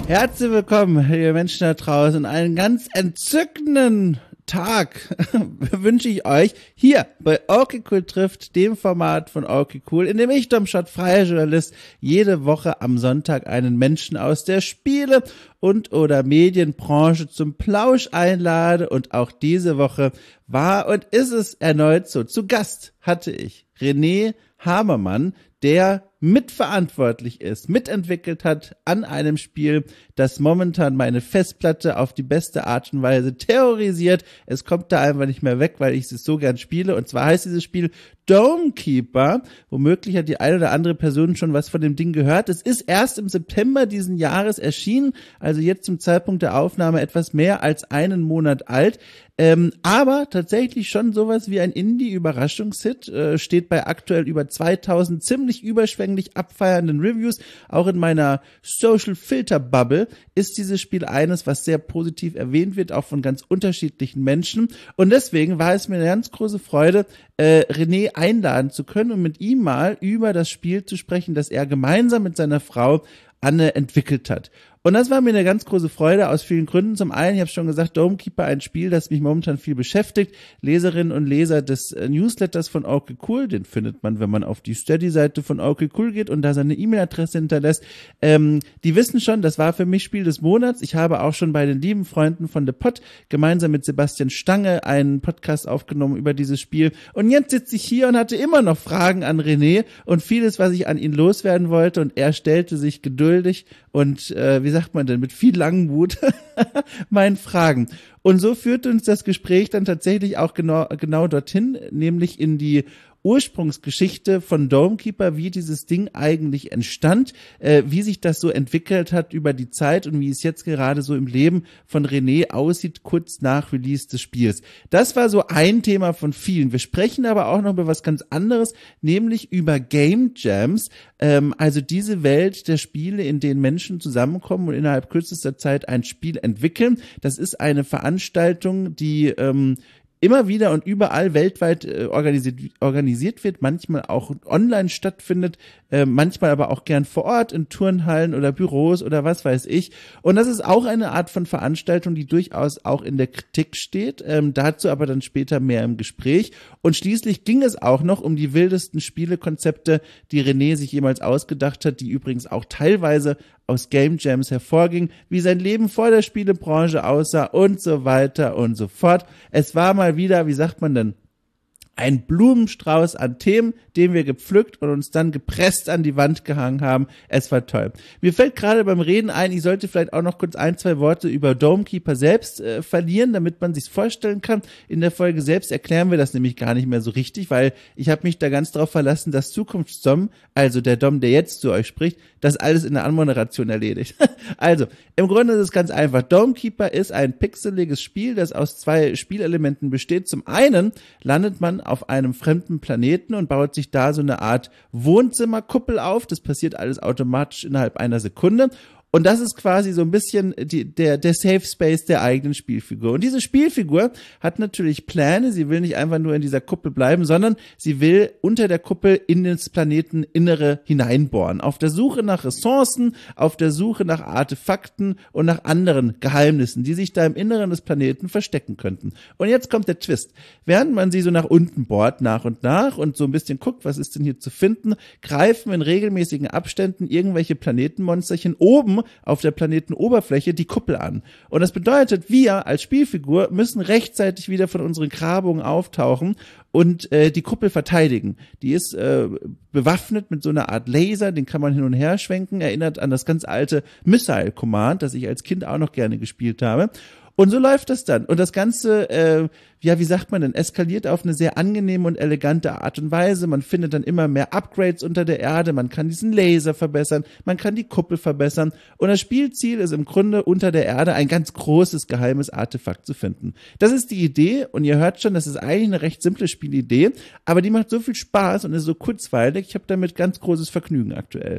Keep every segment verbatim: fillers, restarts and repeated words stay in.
Herzlich willkommen, liebe Menschen da draußen. Einen ganz entzückenden Tag wünsche ich euch hier bei Okay Cool trifft, dem Format von Okay Cool, in dem ich, Dom Schott, freier Journalist, jede Woche am Sonntag einen Menschen aus der Spiele- und oder Medienbranche zum Plausch einlade. Und auch diese Woche war und ist es erneut so. Zu Gast hatte ich René Hamermann, der mitverantwortlich ist, mitentwickelt hat an einem Spiel, das momentan meine Festplatte auf die beste Art und Weise terrorisiert. Es kommt da einfach nicht mehr weg, weil ich es so gern spiele. Und zwar heißt dieses Spiel Dome Keeper. Womöglich hat die eine oder andere Person schon was von dem Ding gehört. Es ist erst im September diesen Jahres erschienen, also jetzt zum Zeitpunkt der Aufnahme etwas mehr als einen Monat alt. Ähm, aber tatsächlich schon sowas wie ein Indie-Überraschungshit, äh, steht bei aktuell über zweitausend ziemlich überschwänglich abfeiernden Reviews. Auch in meiner Social-Filter-Bubble ist dieses Spiel eines, was sehr positiv erwähnt wird, auch von ganz unterschiedlichen Menschen. Und deswegen war es mir eine ganz große Freude, äh, René einladen zu können und mit ihm mal über das Spiel zu sprechen, das er gemeinsam mit seiner Frau Anne entwickelt hat. Und das war mir eine ganz große Freude aus vielen Gründen. Zum einen, ich habe schon gesagt, Dome Keeper, ein Spiel, das mich momentan viel beschäftigt. Leserinnen und Leser des äh, Newsletters von Okay Cool, den findet man, wenn man auf die Steady-Seite von Okay Cool geht und da seine E-Mail-Adresse hinterlässt. Ähm, die wissen schon, das war für mich Spiel des Monats. Ich habe auch schon bei den lieben Freunden von The Pod gemeinsam mit Sebastian Stange einen Podcast aufgenommen über dieses Spiel. Und jetzt sitze ich hier und hatte immer noch Fragen an René und vieles, was ich an ihn loswerden wollte. Und er stellte sich geduldig und, äh, wie sagt man denn, mit viel Langmut meinen Fragen. Und so führte uns das Gespräch dann tatsächlich auch genau, genau dorthin, nämlich in die Ursprungsgeschichte von Dome Keeper, wie dieses Ding eigentlich entstand, äh, wie sich das so entwickelt hat über die Zeit und wie es jetzt gerade so im Leben von René aussieht, kurz nach Release des Spiels. Das war so ein Thema von vielen. Wir sprechen aber auch noch über was ganz anderes, nämlich über Game Jams, ähm, also diese Welt der Spiele, in denen Menschen zusammenkommen und innerhalb kürzester Zeit ein Spiel entwickeln. Das ist eine Veranstaltung, die ähm, immer wieder und überall weltweit äh, organisiert, organisiert wird, manchmal auch online stattfindet, äh, manchmal aber auch gern vor Ort in Turnhallen oder Büros oder was weiß ich. Und das ist auch eine Art von Veranstaltung, die durchaus auch in der Kritik steht, ähm, dazu aber dann später mehr im Gespräch. Und schließlich ging es auch noch um die wildesten Spielekonzepte, die René sich jemals ausgedacht hat, die übrigens auch teilweise aus Game Jams hervorging, wie sein Leben vor der Spielebranche aussah und so weiter und so fort. Es war mal wieder, wie sagt man denn, ein Blumenstrauß an Themen, den wir gepflückt und uns dann gepresst an die Wand gehangen haben. Es war toll. Mir fällt gerade beim Reden ein, ich sollte vielleicht auch noch kurz ein, zwei Worte über Dome Keeper selbst äh, verlieren, damit man sich's vorstellen kann. In der Folge selbst erklären wir das nämlich gar nicht mehr so richtig, weil ich habe mich da ganz drauf verlassen, dass Zukunftsdom, also der Dom, der jetzt zu euch spricht, das alles in der Anmoderation erledigt. Also, im Grunde ist es ganz einfach. Dome Keeper ist ein pixeliges Spiel, das aus zwei Spielelementen besteht. Zum einen landet man auf einem fremden Planeten und baut sich da so eine Art Wohnzimmerkuppel auf. Das passiert alles automatisch innerhalb einer Sekunde. Und das ist quasi so ein bisschen die, der, der Safe Space der eigenen Spielfigur. Und diese Spielfigur hat natürlich Pläne. Sie will nicht einfach nur in dieser Kuppel bleiben, sondern sie will unter der Kuppel in das Planeteninnere hineinbohren. Auf der Suche nach Ressourcen, auf der Suche nach Artefakten und nach anderen Geheimnissen, die sich da im Inneren des Planeten verstecken könnten. Und jetzt kommt der Twist. Während man sie so nach unten bohrt, nach und nach und so ein bisschen guckt, was ist denn hier zu finden, greifen in regelmäßigen Abständen irgendwelche Planetenmonsterchen oben auf der Planetenoberfläche die Kuppel an. Und das bedeutet, wir als Spielfigur müssen rechtzeitig wieder von unseren Grabungen auftauchen und äh, die Kuppel verteidigen. Die ist äh, bewaffnet mit so einer Art Laser, den kann man hin und her schwenken, erinnert an das ganz alte Missile Command, das ich als Kind auch noch gerne gespielt habe. Und so läuft das dann. Und das Ganze, äh, ja, wie sagt man denn, eskaliert auf eine sehr angenehme und elegante Art und Weise. Man findet dann immer mehr Upgrades unter der Erde. Man kann diesen Laser verbessern. Man kann die Kuppel verbessern. Und das Spielziel ist im Grunde, unter der Erde ein ganz großes, geheimes Artefakt zu finden. Das ist die Idee. Und ihr hört schon, das ist eigentlich eine recht simple Spielidee. Aber die macht so viel Spaß und ist so kurzweilig. Ich habe damit ganz großes Vergnügen aktuell.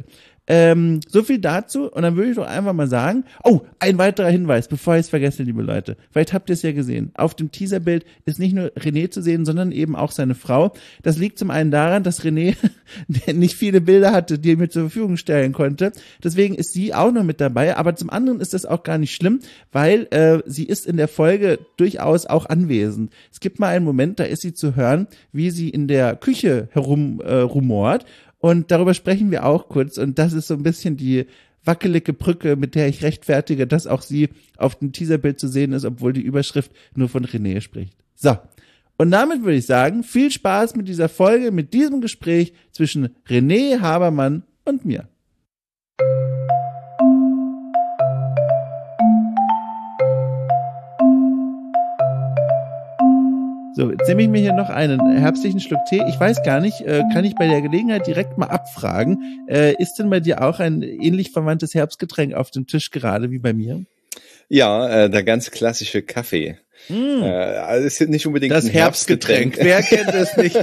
Ähm, so viel dazu und dann würde ich doch einfach mal sagen, oh, ein weiterer Hinweis, bevor ich es vergesse, liebe Leute. Vielleicht habt ihr es ja gesehen. Auf dem Teaserbild ist nicht nur René zu sehen, sondern eben auch seine Frau. Das liegt zum einen daran, dass René nicht viele Bilder hatte, die er mir zur Verfügung stellen konnte. Deswegen ist sie auch noch mit dabei, aber zum anderen ist das auch gar nicht schlimm, weil äh, sie ist in der Folge durchaus auch anwesend. Es gibt mal einen Moment, da ist sie zu hören, wie sie in der Küche herum äh, rumort und darüber sprechen wir auch kurz und das ist so ein bisschen die wackelige Brücke, mit der ich rechtfertige, dass auch sie auf dem Teaserbild zu sehen ist, obwohl die Überschrift nur von René spricht. So, und damit würde ich sagen, viel Spaß mit dieser Folge, mit diesem Gespräch zwischen René Habermann und mir. So, jetzt nehme ich mir hier noch einen herbstlichen Schluck Tee. Ich weiß gar nicht, äh, kann ich bei der Gelegenheit direkt mal abfragen, äh, ist denn bei dir auch ein ähnlich verwandtes Herbstgetränk auf dem Tisch gerade wie bei mir? Ja, äh, der ganz klassische Kaffee. Mm. Äh, also es ist nicht unbedingt das ein Herbstgetränk. Herbstgetränk. Wer kennt es nicht?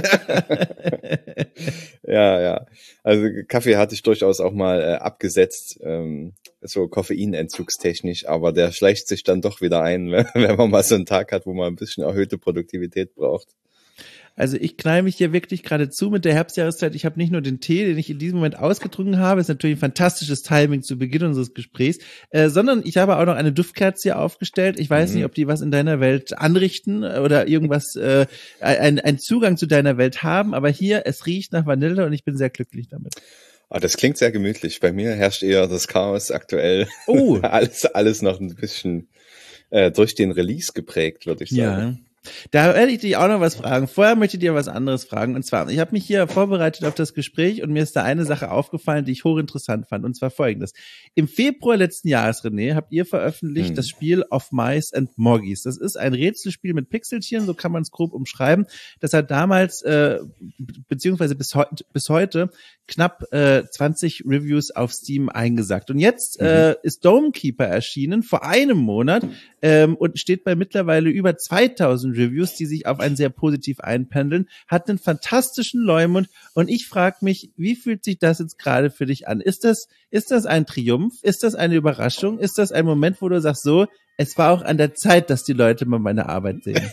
ja, ja. Also Kaffee hatte ich durchaus auch mal äh, abgesetzt, ähm, so koffeinentzugstechnisch, aber der schleicht sich dann doch wieder ein, wenn man mal so einen Tag hat, wo man ein bisschen erhöhte Produktivität braucht. Also ich knall mich hier wirklich gerade zu mit der Herbstjahreszeit. Ich habe nicht nur den Tee, den ich in diesem Moment ausgetrunken habe, ist natürlich ein fantastisches Timing zu Beginn unseres Gesprächs, äh, sondern ich habe auch noch eine Duftkerze hier aufgestellt. Ich weiß mhm. nicht, ob die was in deiner Welt anrichten oder irgendwas, äh, ein, ein Zugang zu deiner Welt haben, aber hier, es riecht nach Vanille und ich bin sehr glücklich damit. Ah, das klingt sehr gemütlich. Bei mir herrscht eher das Chaos aktuell. Oh. alles, alles noch ein bisschen äh, durch den Release geprägt, würde ich sagen. Ja. Da werde ich dich auch noch was fragen. Vorher möchte ich dir was anderes fragen. Und zwar, ich habe mich hier vorbereitet auf das Gespräch und mir ist da eine Sache aufgefallen, die ich hochinteressant fand. Und zwar folgendes. Im Februar letzten Jahres, René, habt ihr veröffentlicht hm. das Spiel Of Mice and Moggies. Das ist ein Rätselspiel mit Pixeltieren, so kann man es grob umschreiben. Das hat damals, äh, beziehungsweise bis, heu bis heute, knapp äh, zwanzig Reviews auf Steam eingesackt. Und jetzt mhm. äh, ist Domekeeper erschienen, vor einem Monat, ähm, und steht bei mittlerweile über zweitausend Reviews, die sich auf einen sehr positiv einpendeln, hat einen fantastischen Leumund und ich frage mich, wie fühlt sich das jetzt gerade für dich an? Ist das, ist das ein Triumph? Ist das eine Überraschung? Ist das ein Moment, wo du sagst, so, es war auch an der Zeit, dass die Leute mal meine Arbeit sehen?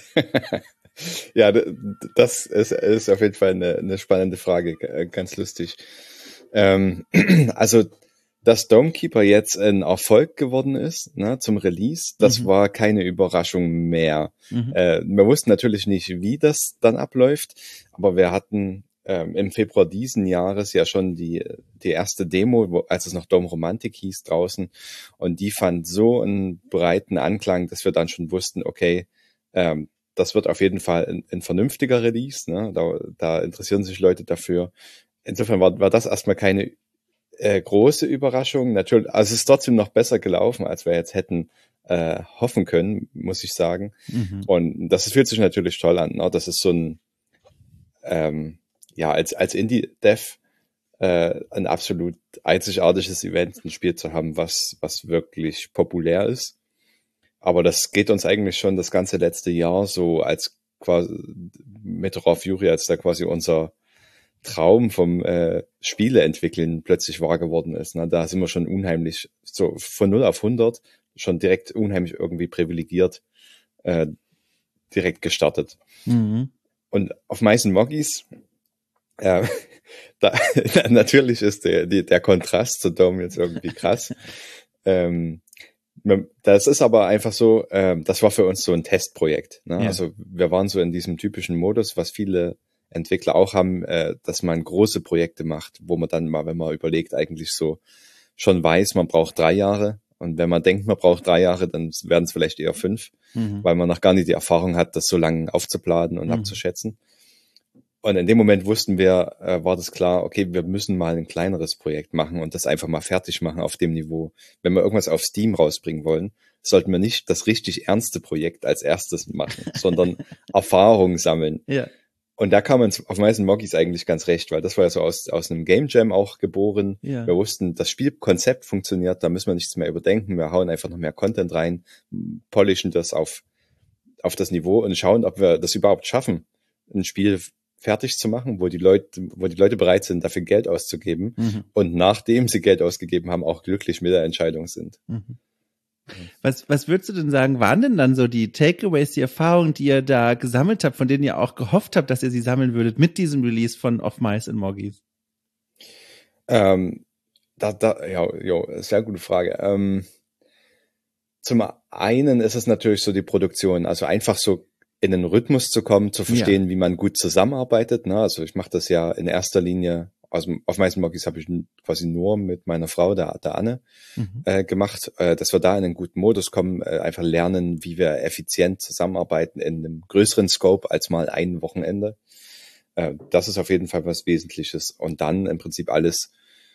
Ja, das ist, ist auf jeden Fall eine, eine spannende Frage, ganz lustig. Ähm, also, dass Domekeeper jetzt ein Erfolg geworden ist, ne, zum Release, das mhm. war keine Überraschung mehr. Mhm. Äh, wir wussten natürlich nicht, wie das dann abläuft, aber wir hatten ähm, im Februar diesen Jahres ja schon die die erste Demo, wo, als es noch Dome Romantic hieß, draußen, und die fand so einen breiten Anklang, dass wir dann schon wussten, okay, ähm, das wird auf jeden Fall ein, ein vernünftiger Release, ne? Da, da interessieren sich Leute dafür. Insofern war, war das erstmal keine äh, große Überraschung. Natürlich, also es ist trotzdem noch besser gelaufen, als wir jetzt hätten äh, hoffen können, muss ich sagen. Mhm. Und das fühlt sich natürlich toll an. Ne? Das ist so ein, ähm, ja, als, als Indie-Dev äh, ein absolut einzigartiges Event, ein Spiel zu haben, was, was wirklich populär ist. Aber das geht uns eigentlich schon das ganze letzte Jahr so als quasi mit Raw Fury, als da quasi unser Traum vom äh, Spiele entwickeln plötzlich wahr geworden ist. Ne? Da sind wir schon unheimlich, so von null auf hundert, schon direkt unheimlich irgendwie privilegiert äh, direkt gestartet. Mhm. Und auf Mice and Moggies, äh, da, natürlich ist der, die, der Kontrast zu Dome jetzt irgendwie krass. ähm, Das ist aber einfach so, äh, das war für uns so ein Testprojekt. Ne? Ja. Also wir waren so in diesem typischen Modus, was viele Entwickler auch haben, äh, dass man große Projekte macht, wo man dann mal, wenn man überlegt, eigentlich so schon weiß, man braucht drei Jahre. Und wenn man denkt, man braucht drei Jahre, dann werden es vielleicht eher fünf, mhm. weil man noch gar nicht die Erfahrung hat, das so lange aufzuplanen und mhm. abzuschätzen. Und in dem Moment wussten wir, äh, war das klar, okay, wir müssen mal ein kleineres Projekt machen und das einfach mal fertig machen auf dem Niveau. Wenn wir irgendwas auf Steam rausbringen wollen, sollten wir nicht das richtig ernste Projekt als erstes machen, sondern Erfahrung sammeln. Ja. Und da kam uns auf Mice and Moggies eigentlich ganz recht, weil das war ja so aus, aus einem Game Jam auch geboren. Ja. Wir wussten, das Spielkonzept funktioniert, da müssen wir nichts mehr überdenken. Wir hauen einfach noch mehr Content rein, polischen das auf, auf das Niveau und schauen, ob wir das überhaupt schaffen, ein Spiel fertig zu machen, wo die Leute, wo die Leute bereit sind, dafür Geld auszugeben Mhm. und nachdem sie Geld ausgegeben haben, auch glücklich mit der Entscheidung sind. Mhm. Was, was würdest du denn sagen, waren denn dann so die Takeaways, die Erfahrungen, die ihr da gesammelt habt, von denen ihr auch gehofft habt, dass ihr sie sammeln würdet mit diesem Release von Of Mice and Moggies? Ähm, da, da, ja, jo, sehr gute Frage. Ähm, zum einen ist es natürlich so die Produktion, also einfach so in den Rhythmus zu kommen, zu verstehen, ja. wie man gut zusammenarbeitet. Ne? Also ich mache das ja in erster Linie, also auf Mice and Moggies habe ich quasi nur mit meiner Frau, der, der Anne, mhm. äh, gemacht, äh, dass wir da in einen guten Modus kommen, äh, einfach lernen, wie wir effizient zusammenarbeiten in einem größeren Scope als mal ein Wochenende. Äh, das ist auf jeden Fall was Wesentliches. Und dann im Prinzip alles,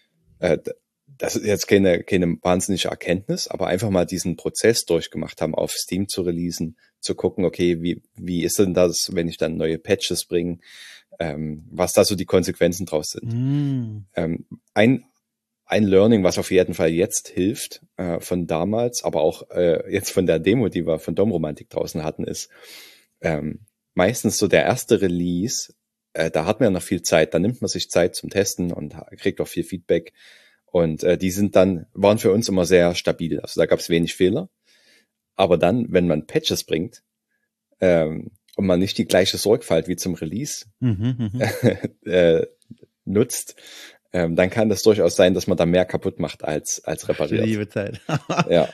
äh, das ist jetzt keine, keine wahnsinnige Erkenntnis, aber einfach mal diesen Prozess durchgemacht haben, auf Steam zu releasen, zu gucken, okay, wie, wie ist denn das, wenn ich dann neue Patches bringe, ähm, was da so die Konsequenzen draus sind. Mm. Ähm, ein, ein Learning, was auf jeden Fall jetzt hilft, äh, von damals, aber auch äh, jetzt von der Demo, die wir von Domromantik draußen hatten, ist ähm, meistens so der erste Release, äh, da hat man ja noch viel Zeit, da nimmt man sich Zeit zum Testen und kriegt auch viel Feedback. Und äh, die sind dann, waren für uns immer sehr stabil. Also da gab es wenig Fehler. Aber dann, wenn man Patches bringt ähm, und man nicht die gleiche Sorgfalt wie zum Release mhm, äh, nutzt, ähm, dann kann das durchaus sein, dass man da mehr kaputt macht als als repariert. Die liebe Zeit. Ja.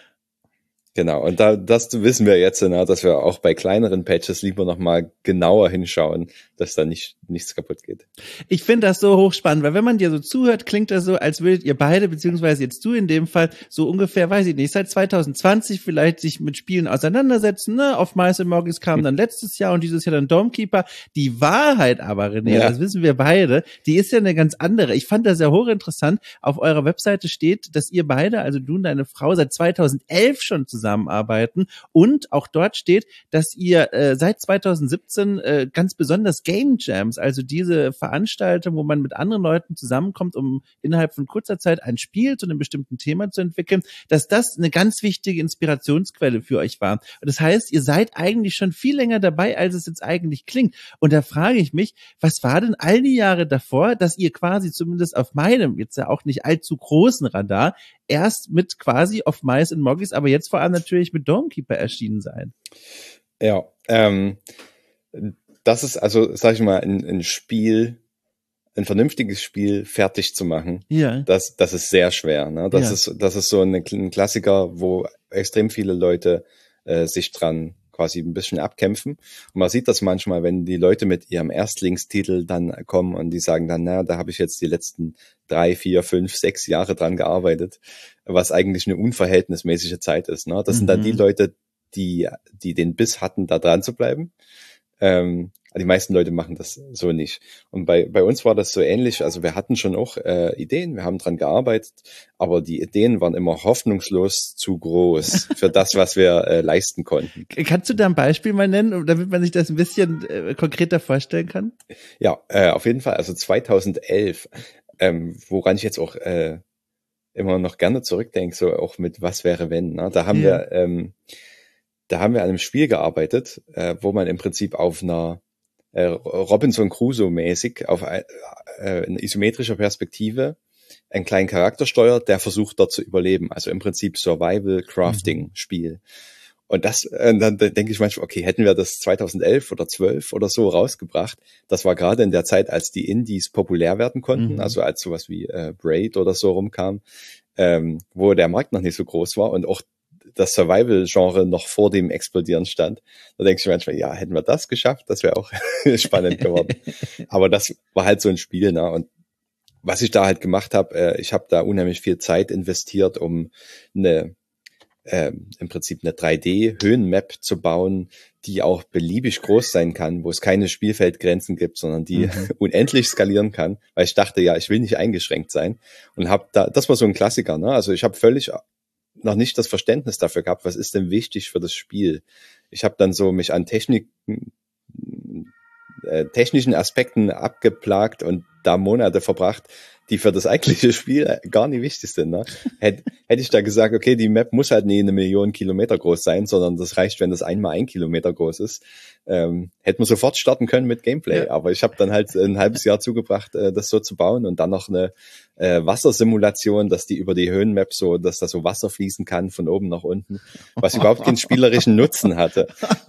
Genau, und da, das wissen wir jetzt, ne, dass wir auch bei kleineren Patches lieber nochmal genauer hinschauen, dass da nicht nichts kaputt geht. Ich finde das so hochspannend, weil wenn man dir so zuhört, klingt das so, als würdet ihr beide, beziehungsweise jetzt du in dem Fall, so ungefähr, weiß ich nicht, seit zwanzig zwanzig vielleicht sich mit Spielen auseinandersetzen, ne? Auf Mice and Moggies kam dann letztes Jahr und dieses Jahr dann Dawnkeeper. Die Wahrheit aber, René, ja. das wissen wir beide, die ist ja eine ganz andere. Ich fand das ja hochinteressant. Auf eurer Webseite steht, dass ihr beide, also du und deine Frau, seit zweitausendelf schon zusammen zusammenarbeiten und auch dort steht, dass ihr äh, seit zweitausendsiebzehn äh, ganz besonders Game Jams, also diese Veranstaltung, wo man mit anderen Leuten zusammenkommt, um innerhalb von kurzer Zeit ein Spiel zu einem bestimmten Thema zu entwickeln, dass das eine ganz wichtige Inspirationsquelle für euch war. Und das heißt, ihr seid eigentlich schon viel länger dabei, als es jetzt eigentlich klingt. Und da frage ich mich, was war denn all die Jahre davor, dass ihr quasi zumindest auf meinem, jetzt ja auch nicht allzu großen Radar, erst mit quasi Of Mice and Moggies, aber jetzt vor allem natürlich mit Dawnkeeper erschienen sein? Ja, ähm, das ist also, sag ich mal, ein, ein Spiel, ein vernünftiges Spiel fertig zu machen. Ja. Das, das ist sehr schwer. Ne? Das ja. ist, das ist so ein, ein Klassiker, wo extrem viele Leute äh, sich dran quasi ein bisschen abkämpfen. Und man sieht das manchmal, wenn die Leute mit ihrem Erstlingstitel dann kommen und die sagen dann, na, da habe ich jetzt die letzten drei, vier, fünf, sechs Jahre dran gearbeitet, was eigentlich eine unverhältnismäßige Zeit ist. Ne? Das mhm. sind dann die Leute, die, die den Biss hatten, da dran zu bleiben. Ähm, die meisten Leute machen das so nicht. Und bei, bei uns war das so ähnlich. Also wir hatten schon auch äh, Ideen, wir haben dran gearbeitet, aber die Ideen waren immer hoffnungslos zu groß für das, was wir äh, leisten konnten. Kannst du da ein Beispiel mal nennen, damit man sich das ein bisschen äh, konkreter vorstellen kann? Ja, äh, auf jeden Fall. Also zweitausendelf, ähm, woran ich jetzt auch äh, immer noch gerne zurückdenke, so auch mit Was wäre wenn. Ne? Da haben ja. wir ähm, da haben wir an einem Spiel gearbeitet, äh, wo man im Prinzip auf einer äh, Robinson Crusoe mäßig auf äh, eine isometrischer Perspektive einen kleinen Charakter steuert, der versucht dort zu überleben. Also im Prinzip Survival-Crafting-Spiel. Mhm. Und das, äh, dann denke ich manchmal, okay, hätten wir das zweitausendelf oder zwölf oder so rausgebracht. Das war gerade in der Zeit, als die Indies populär werden konnten, mhm. also als sowas wie äh, Braid oder so rumkam, ähm, wo der Markt noch nicht so groß war und auch das Survival-Genre noch vor dem Explodieren stand. Da denke ich manchmal, ja, hätten wir das geschafft, das wäre auch spannend geworden. Aber das war halt so ein Spiel, ne? Und was ich da halt gemacht habe, äh, ich habe da unheimlich viel Zeit investiert, um eine äh, im Prinzip eine drei D-Höhenmap zu bauen, die auch beliebig groß sein kann, wo es keine Spielfeldgrenzen gibt, sondern die mhm. unendlich skalieren kann, weil ich dachte, ja, ich will nicht eingeschränkt sein und habe da, das war so ein Klassiker, ne? Also ich habe völlig noch nicht das Verständnis dafür gehabt, was ist denn wichtig für das Spiel. Ich habe dann so mich an Technik, äh, technischen Aspekten abgeplagt und da Monate verbracht, die für das eigentliche Spiel gar nicht wichtig sind. Ne? Hätte, hätte ich da gesagt, okay, die Map muss halt nie eine Million Kilometer groß sein, sondern das reicht, wenn das einmal ein Kilometer groß ist. Ähm, hätte man sofort starten können mit Gameplay. Ja. Aber ich habe dann halt ein halbes Jahr zugebracht, äh, das so zu bauen und dann noch eine äh, Wassersimulation, dass die über die Höhenmap so, dass da so Wasser fließen kann von oben nach unten, was überhaupt keinen spielerischen Nutzen hatte.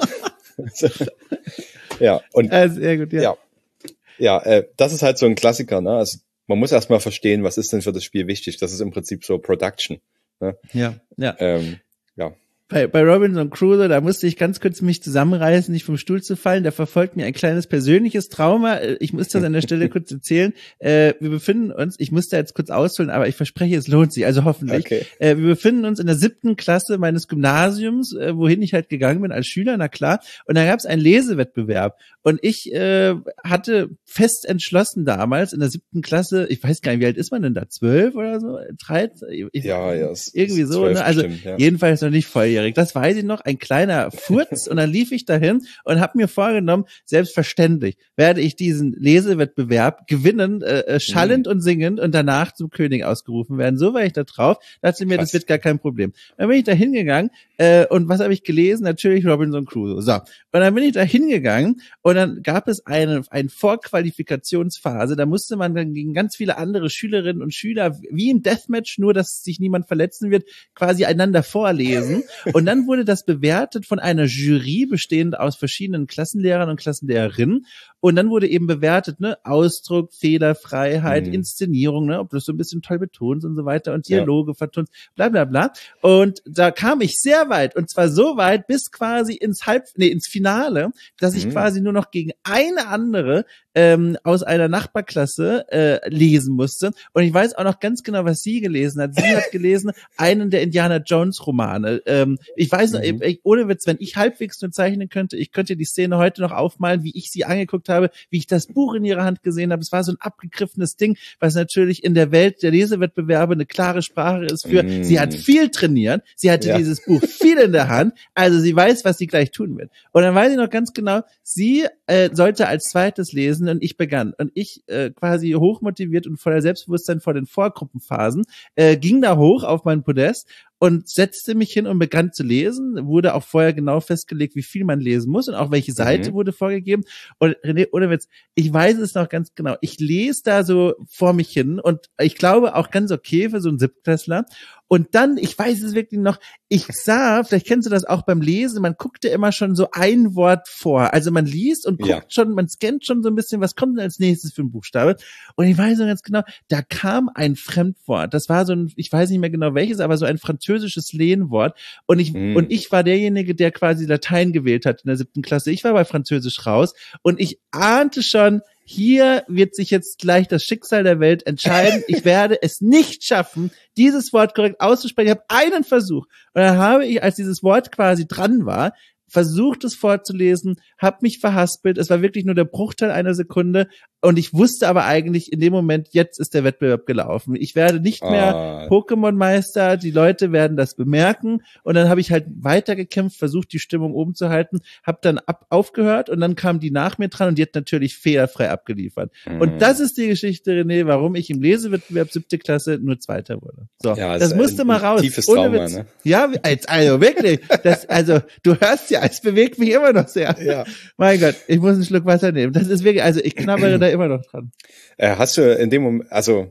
Ja, und äh, sehr gut, ja. ja. Ja, äh, das ist halt so ein Klassiker, ne? Also man muss erstmal verstehen, was ist denn für das Spiel wichtig. Das ist im Prinzip so Production. Ne? Ja, ja. Ähm, ja. Bei, bei Robinson Crusoe, da musste ich ganz kurz mich zusammenreißen, nicht vom Stuhl zu fallen. Da verfolgt mir ein kleines persönliches Trauma. Ich muss das an der Stelle kurz erzählen. Äh, wir befinden uns, ich muss da jetzt kurz ausholen, aber ich verspreche, es lohnt sich, also hoffentlich. Okay. Äh, wir befinden uns in der siebten Klasse meines Gymnasiums, äh, wohin ich halt gegangen bin als Schüler, na klar. Und da gab es einen Lesewettbewerb. Und ich äh, hatte fest entschlossen damals in der siebten Klasse, ich weiß gar nicht, wie alt ist man denn da? Zwölf oder so? dreizehn? Ich, ja, ja. Irgendwie so, ne? Also bestimmt, ja. Jedenfalls noch nicht volljährig. Das weiß ich noch, ein kleiner Furz und dann lief ich dahin und habe mir vorgenommen, selbstverständlich werde ich diesen Lesewettbewerb gewinnen, äh, schallend mhm. und singend und danach zum König ausgerufen werden. So war ich da drauf, dachte mir, Krass. Das wird gar kein Problem. Dann bin ich da hingegangen äh, und was habe ich gelesen? Natürlich Robinson Crusoe. So, und dann bin ich da hingegangen und dann gab es eine, eine Vorqualifikationsphase, da musste man dann gegen ganz viele andere Schülerinnen und Schüler, wie im Deathmatch, nur dass sich niemand verletzen wird, quasi einander vorlesen. Und dann wurde das bewertet von einer Jury bestehend aus verschiedenen Klassenlehrern und Klassenlehrerinnen. Und dann wurde eben bewertet, ne, Ausdruck, Fehlerfreiheit, mhm. Inszenierung, ne, ob du das so ein bisschen toll betonst und so weiter und Dialoge ja. vertonst, bla bla bla. Und da kam ich sehr weit und zwar so weit bis quasi ins Halb, nee, ins Finale, dass ich mhm. quasi nur noch gegen eine andere ähm, aus einer Nachbarklasse äh, lesen musste. Und ich weiß auch noch ganz genau, was sie gelesen hat. Sie hat gelesen einen der Indiana Jones Romane. Ähm, ich weiß noch, mhm. ich, ohne Witz, wenn ich halbwegs nur zeichnen könnte, ich könnte die Szene heute noch aufmalen, wie ich sie angeguckt habe, wie ich das Buch in ihrer Hand gesehen habe. Es war so ein abgegriffenes Ding, was natürlich in der Welt der Lesewettbewerbe eine klare Sprache ist für, mhm. sie hat viel trainiert, sie hatte ja. dieses Buch viel in der Hand, also sie weiß, was sie gleich tun wird. Und dann weiß ich noch ganz genau, sie äh, sollte als zweites lesen und ich begann. Und ich äh, quasi hochmotiviert und voller Selbstbewusstsein vor den Vorgruppenphasen, äh, ging da hoch auf mein Podest und setzte mich hin und begann zu lesen. Wurde auch vorher genau festgelegt, wie viel man lesen muss und auch welche Seite mhm. wurde vorgegeben. Und René, ohne Witz, ich weiß es noch ganz genau. Ich lese da so vor mich hin und ich glaube auch ganz okay für so einen Siebtklässler. Und dann, ich weiß es wirklich noch, ich sah, vielleicht kennst du das auch beim Lesen, man guckte immer schon so ein Wort vor. Also man liest und guckt ja. schon, man scannt schon so ein bisschen, was kommt denn als nächstes für ein Buchstabe? Und ich weiß noch ganz genau, da kam ein Fremdwort. Das war so ein, ich weiß nicht mehr genau welches, aber so ein französisches Lehnwort. Und ich, mm. und ich war derjenige, der quasi Latein gewählt hat in der siebten Klasse. Ich war bei Französisch raus und ich ahnte schon, hier wird sich jetzt gleich das Schicksal der Welt entscheiden. Ich werde es nicht schaffen, dieses Wort korrekt auszusprechen. Ich habe einen Versuch. Und dann habe ich, als dieses Wort quasi dran war, versucht es vorzulesen, habe mich verhaspelt. Es war wirklich nur der Bruchteil einer Sekunde. Und ich wusste aber eigentlich in dem Moment, jetzt ist der Wettbewerb gelaufen. Ich werde nicht mehr ah. Pokémon-Meister, die Leute werden das bemerken. Und dann habe ich halt weitergekämpft, versucht, die Stimmung oben zu halten, habe dann ab, aufgehört und dann kam die nach mir dran und die hat natürlich fehlerfrei abgeliefert. Mhm. Und das ist die Geschichte, René, warum ich im Lesewettbewerb siebte Klasse nur Zweiter wurde. So, ja, das musste mal raus. Tiefes Trauma, ne? Ja, also wirklich. Das, also du hörst ja, es bewegt mich immer noch sehr. Ja. Mein Gott, ich muss einen Schluck Wasser nehmen. Das ist wirklich, also ich knabbere da immer noch dran. Äh, hast du in dem Moment, also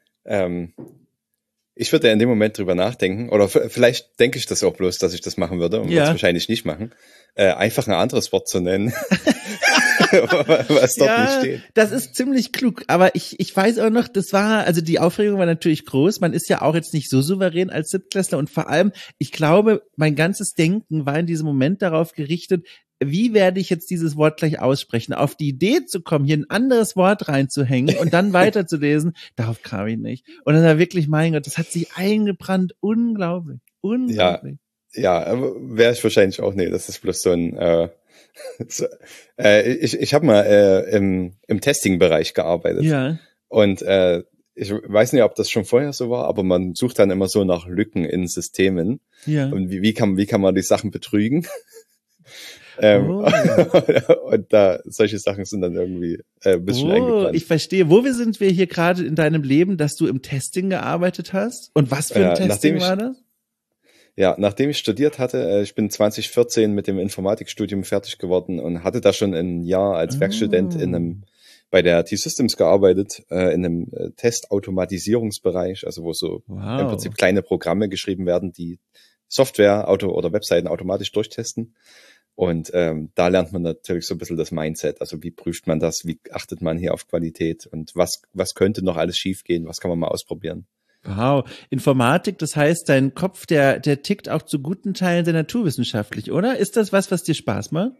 ähm, ich würde ja in dem Moment drüber nachdenken, oder f- vielleicht denke ich das auch bloß, dass ich das machen würde und ja. würde es wahrscheinlich nicht machen, äh, einfach ein anderes Wort zu nennen, was dort ja, nicht steht. Das ist ziemlich klug, aber ich ich weiß auch noch, das war, also die Aufregung war natürlich groß, man ist ja auch jetzt nicht so souverän als Siebtklässler und vor allem, ich glaube, mein ganzes Denken war in diesem Moment darauf gerichtet, wie werde ich jetzt dieses Wort gleich aussprechen? Auf die Idee zu kommen, hier ein anderes Wort reinzuhängen und dann weiterzulesen, darauf kam ich nicht. Und das war wirklich, mein Gott, das hat sich eingebrannt, unglaublich, unglaublich. Ja, ja, wäre ich wahrscheinlich auch, nee, das ist bloß so ein, äh, so, äh, ich ich habe mal äh, im, im Testing-Bereich gearbeitet. Ja. Und äh, ich weiß nicht, ob das schon vorher so war, aber man sucht dann immer so nach Lücken in Systemen. Ja. Und wie, wie kann wie kann man die Sachen betrügen? Ähm, Oh. und da solche Sachen sind dann irgendwie äh, ein bisschen Oh, eingebrannt. ich verstehe. Wo wir sind wir hier gerade in deinem Leben, dass du im Testing gearbeitet hast? Und was für ein Ja, Testing nachdem ich, war das? ja, nachdem ich studiert hatte, äh, ich bin zwanzig vierzehn mit dem Informatikstudium fertig geworden und hatte da schon ein Jahr als Werkstudent in einem, bei der T-Systems gearbeitet, äh, in einem äh, Testautomatisierungsbereich, also wo so Wow. im Prinzip kleine Programme geschrieben werden, die Software Auto oder Webseiten automatisch durchtesten. Und ähm, da lernt man natürlich so ein bisschen das Mindset. Also wie prüft man das? Wie achtet man hier auf Qualität? Und was, was könnte noch alles schiefgehen? Was kann man mal ausprobieren? Wow. Informatik, das heißt, dein Kopf, der, der tickt auch zu guten Teilen sehr naturwissenschaftlich, oder? Ist das was, was dir Spaß macht?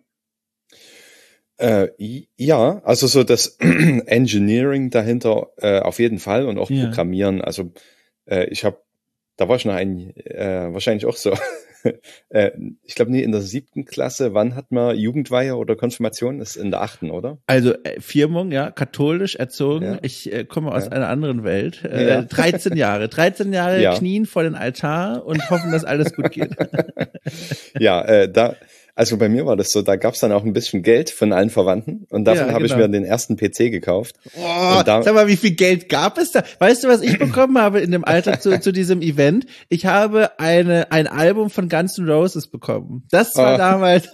Äh, ja, also so das Engineering dahinter äh, auf jeden Fall und auch Ja. Programmieren. Also äh, ich habe, da war ich noch ein, äh, wahrscheinlich auch so, äh, ich glaube nie in der siebten Klasse. Wann hat man Jugendweihe oder Konfirmation? Das ist in der achten, oder? Also äh, Firmung, ja, katholisch erzogen. Ja. Ich äh, komme aus Ja. einer anderen Welt. Äh, Ja. dreizehn Jahre. dreizehn Jahre Ja. knien vor den Altar und hoffen, dass alles gut geht. Ja, äh, da, also bei mir war das so, da gab's dann auch ein bisschen Geld von allen Verwandten und davon Ja, habe ich genau. mir den ersten P C gekauft. Oh, Und da- sag mal, wie viel Geld gab es da? Weißt du, was ich bekommen habe in dem Alter zu, zu diesem Event? Ich habe eine ein Album von Guns N' Roses bekommen. Das war Ah. damals,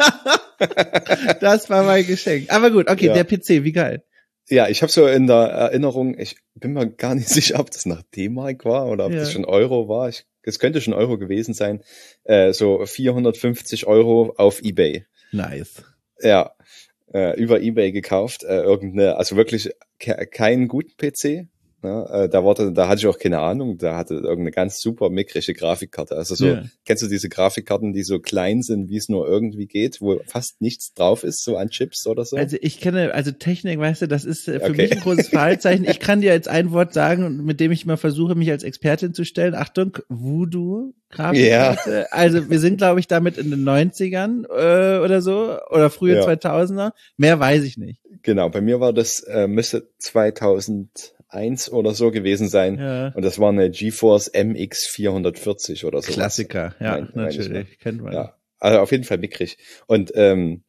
das war mein Geschenk. Aber gut, okay, Ja. der P C, wie geil. Ja, ich habe so in der Erinnerung, ich bin mir gar nicht sicher, ob das nach D-Mark war oder ob Ja. das schon Euro war. Ich, es könnte schon Euro gewesen sein. Äh, so vierhundertfünfzig Euro auf eBay. Nice. Ja, äh, über eBay gekauft. Äh, irgendeine, also wirklich ke keinen guten P C. Ne? Äh, da, war, da hatte ich auch keine Ahnung. Da hatte irgendeine ganz super mickrige Grafikkarte. Also so, Ja. kennst du diese Grafikkarten, die so klein sind, wie es nur irgendwie geht, wo fast nichts drauf ist, so an Chips oder so? Also ich kenne, also Technik, weißt du, das ist äh, für Okay. mich ein großes Fragezeichen. Ich kann dir jetzt ein Wort sagen, mit dem ich mal versuche, mich als Expertin zu stellen. Achtung, Voodoo, Grafikkarte. Also wir sind, glaube ich, damit in den neunzigern äh, oder so oder frühe Ja. zweitausender. Mehr weiß ich nicht. Genau, bei mir war das, äh, müsste zweitausendeins oder so gewesen sein. Ja. Und das war eine GeForce M X vierhundertvierzig oder so. Klassiker, ja, Mein- mein ich natürlich, kennt man. Ja, also auf jeden Fall mickrig. Und ähm,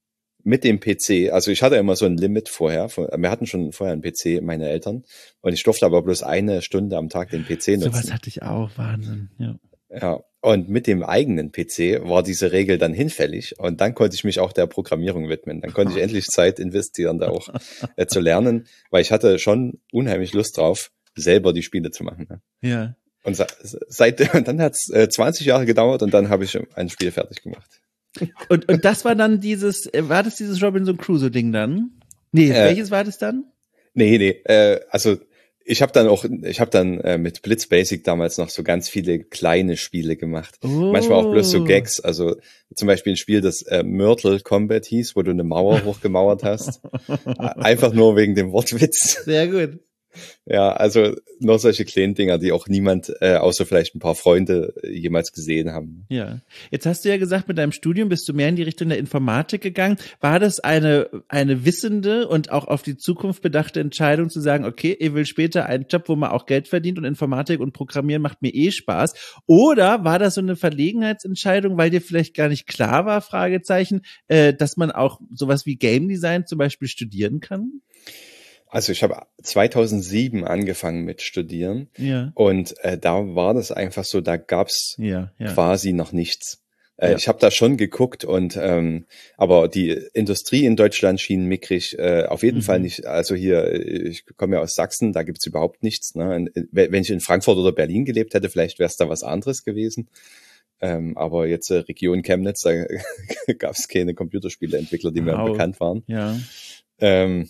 mit dem P C, also ich hatte immer so ein Limit vorher. Von, wir hatten schon vorher einen P C, meine Eltern. Und ich durfte aber bloß eine Stunde am Tag den P C nutzen. Sowas hatte ich auch, Wahnsinn. Ja. Ja, und mit dem eigenen P C war diese Regel dann hinfällig und dann konnte ich mich auch der Programmierung widmen. Dann konnte ich endlich Zeit investieren, da auch äh, zu lernen, weil ich hatte schon unheimlich Lust drauf, selber die Spiele zu machen. Ne? Ja. Und sa- seit dann hat's äh, zwanzig Jahre gedauert und dann habe ich ein Spiel fertig gemacht. Und, und das war dann dieses, äh, war das dieses Robinson Crusoe-Ding dann? Nee, Äh, welches war das dann? Nee, nee, äh, also ich habe dann auch, ich habe dann äh, mit Blitz Basic damals noch so ganz viele kleine Spiele gemacht. Oh. Manchmal auch bloß so Gags, also zum Beispiel ein Spiel, das äh, Myrtle Combat hieß, wo du eine Mauer hochgemauert hast. Einfach nur wegen dem Wortwitz. Sehr gut. Ja, also nur solche kleinen Dinger, die auch niemand, äh, außer vielleicht ein paar Freunde, äh, jemals gesehen haben. Ja. Jetzt hast du ja gesagt, mit deinem Studium bist du mehr in die Richtung der Informatik gegangen. War das eine, eine wissende und auch auf die Zukunft bedachte Entscheidung zu sagen, okay, ich will später einen Job, wo man auch Geld verdient und Informatik und Programmieren macht mir eh Spaß? Oder war das so eine Verlegenheitsentscheidung, weil dir vielleicht gar nicht klar war, Fragezeichen, äh, dass man auch sowas wie Game Design zum Beispiel studieren kann? Also ich habe zweitausendsieben angefangen mit Studieren Ja. und äh, da war das einfach so, da gab's Ja, ja. quasi noch nichts. Äh, Ja. Ich habe da schon geguckt und ähm, aber die Industrie in Deutschland schien mickrig, äh, auf jeden Mhm. Fall nicht. Also hier, ich komme ja aus Sachsen, da gibt's überhaupt nichts. Ne? Und, äh, wenn ich in Frankfurt oder Berlin gelebt hätte, vielleicht wäre es da was anderes gewesen. Ähm, aber jetzt äh, Region Chemnitz, da gab's keine Computerspieleentwickler, die mir Wow. bekannt waren. Ja. Ähm,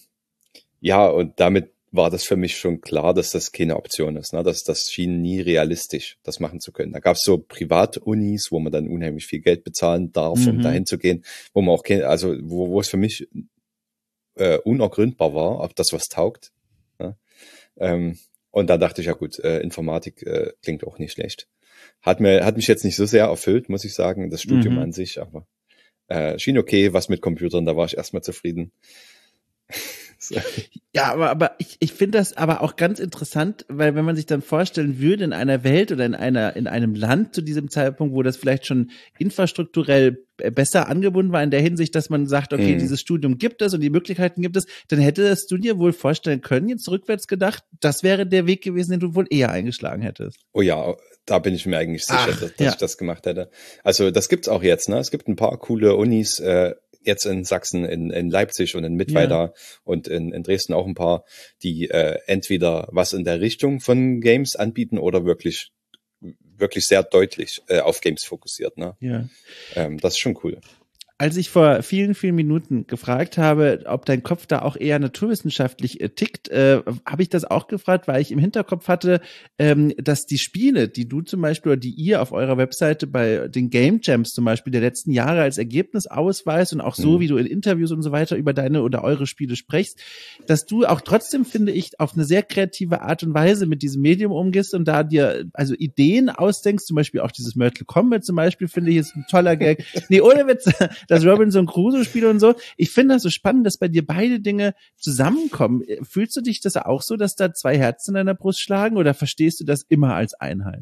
ja, und damit war das für mich schon klar, dass das keine Option ist. Ne? Das, das schien nie realistisch, das machen zu können. Da gab es so Privatunis, wo man dann unheimlich viel Geld bezahlen darf, Mhm. um dahin zu gehen, wo man auch, kennt, also wo, wo es für mich äh, unergründbar war, ob das was taugt. Ne? Ähm, und da dachte ich, ja gut, äh, Informatik äh, klingt auch nicht schlecht. Hat mir, hat mich jetzt nicht so sehr erfüllt, muss ich sagen, das Studium Mhm. an sich, aber äh, schien okay, was mit Computern, da war ich erstmal zufrieden. Ja, aber, aber ich, ich finde das aber auch ganz interessant, weil wenn man sich dann vorstellen würde, in einer Welt oder in einer, in einem Land zu diesem Zeitpunkt, wo das vielleicht schon infrastrukturell besser angebunden war in der Hinsicht, dass man sagt, okay, mhm. dieses Studium gibt es und die Möglichkeiten gibt es, dann hättest du dir wohl vorstellen können, jetzt rückwärts gedacht, das wäre der Weg gewesen, den du wohl eher eingeschlagen hättest. Oh ja, da bin ich mir eigentlich sicher, Ach, dass, dass ja. ich das gemacht hätte. Also das gibt's auch jetzt, ne? Es gibt ein paar coole Unis, äh, jetzt in Sachsen, in, in Leipzig und in Mittweida ja. und in, in Dresden auch ein paar, die äh, entweder was in der Richtung von Games anbieten oder wirklich wirklich sehr deutlich äh, auf Games fokussiert. Ne? Ja. Ähm, das ist schon cool. Als ich vor vielen, vielen Minuten gefragt habe, ob dein Kopf da auch eher naturwissenschaftlich äh, tickt, äh, habe ich das auch gefragt, weil ich im Hinterkopf hatte, ähm, dass die Spiele, die du zum Beispiel oder die ihr auf eurer Webseite bei den Game Jams zum Beispiel der letzten Jahre als Ergebnis ausweist und auch so, mhm. wie du in Interviews und so weiter über deine oder eure Spiele sprichst, dass du auch trotzdem, finde ich, auf eine sehr kreative Art und Weise mit diesem Medium umgehst und da dir also Ideen ausdenkst, zum Beispiel auch dieses Mortal Kombat zum Beispiel, finde ich, ist ein toller Gag. Nee, ohne Witz, das Robinson Crusoe-Spiel und so. Ich finde das so spannend, dass bei dir beide Dinge zusammenkommen. Fühlst du dich das auch so, dass da zwei Herzen in deiner Brust schlagen oder verstehst du das immer als Einheit?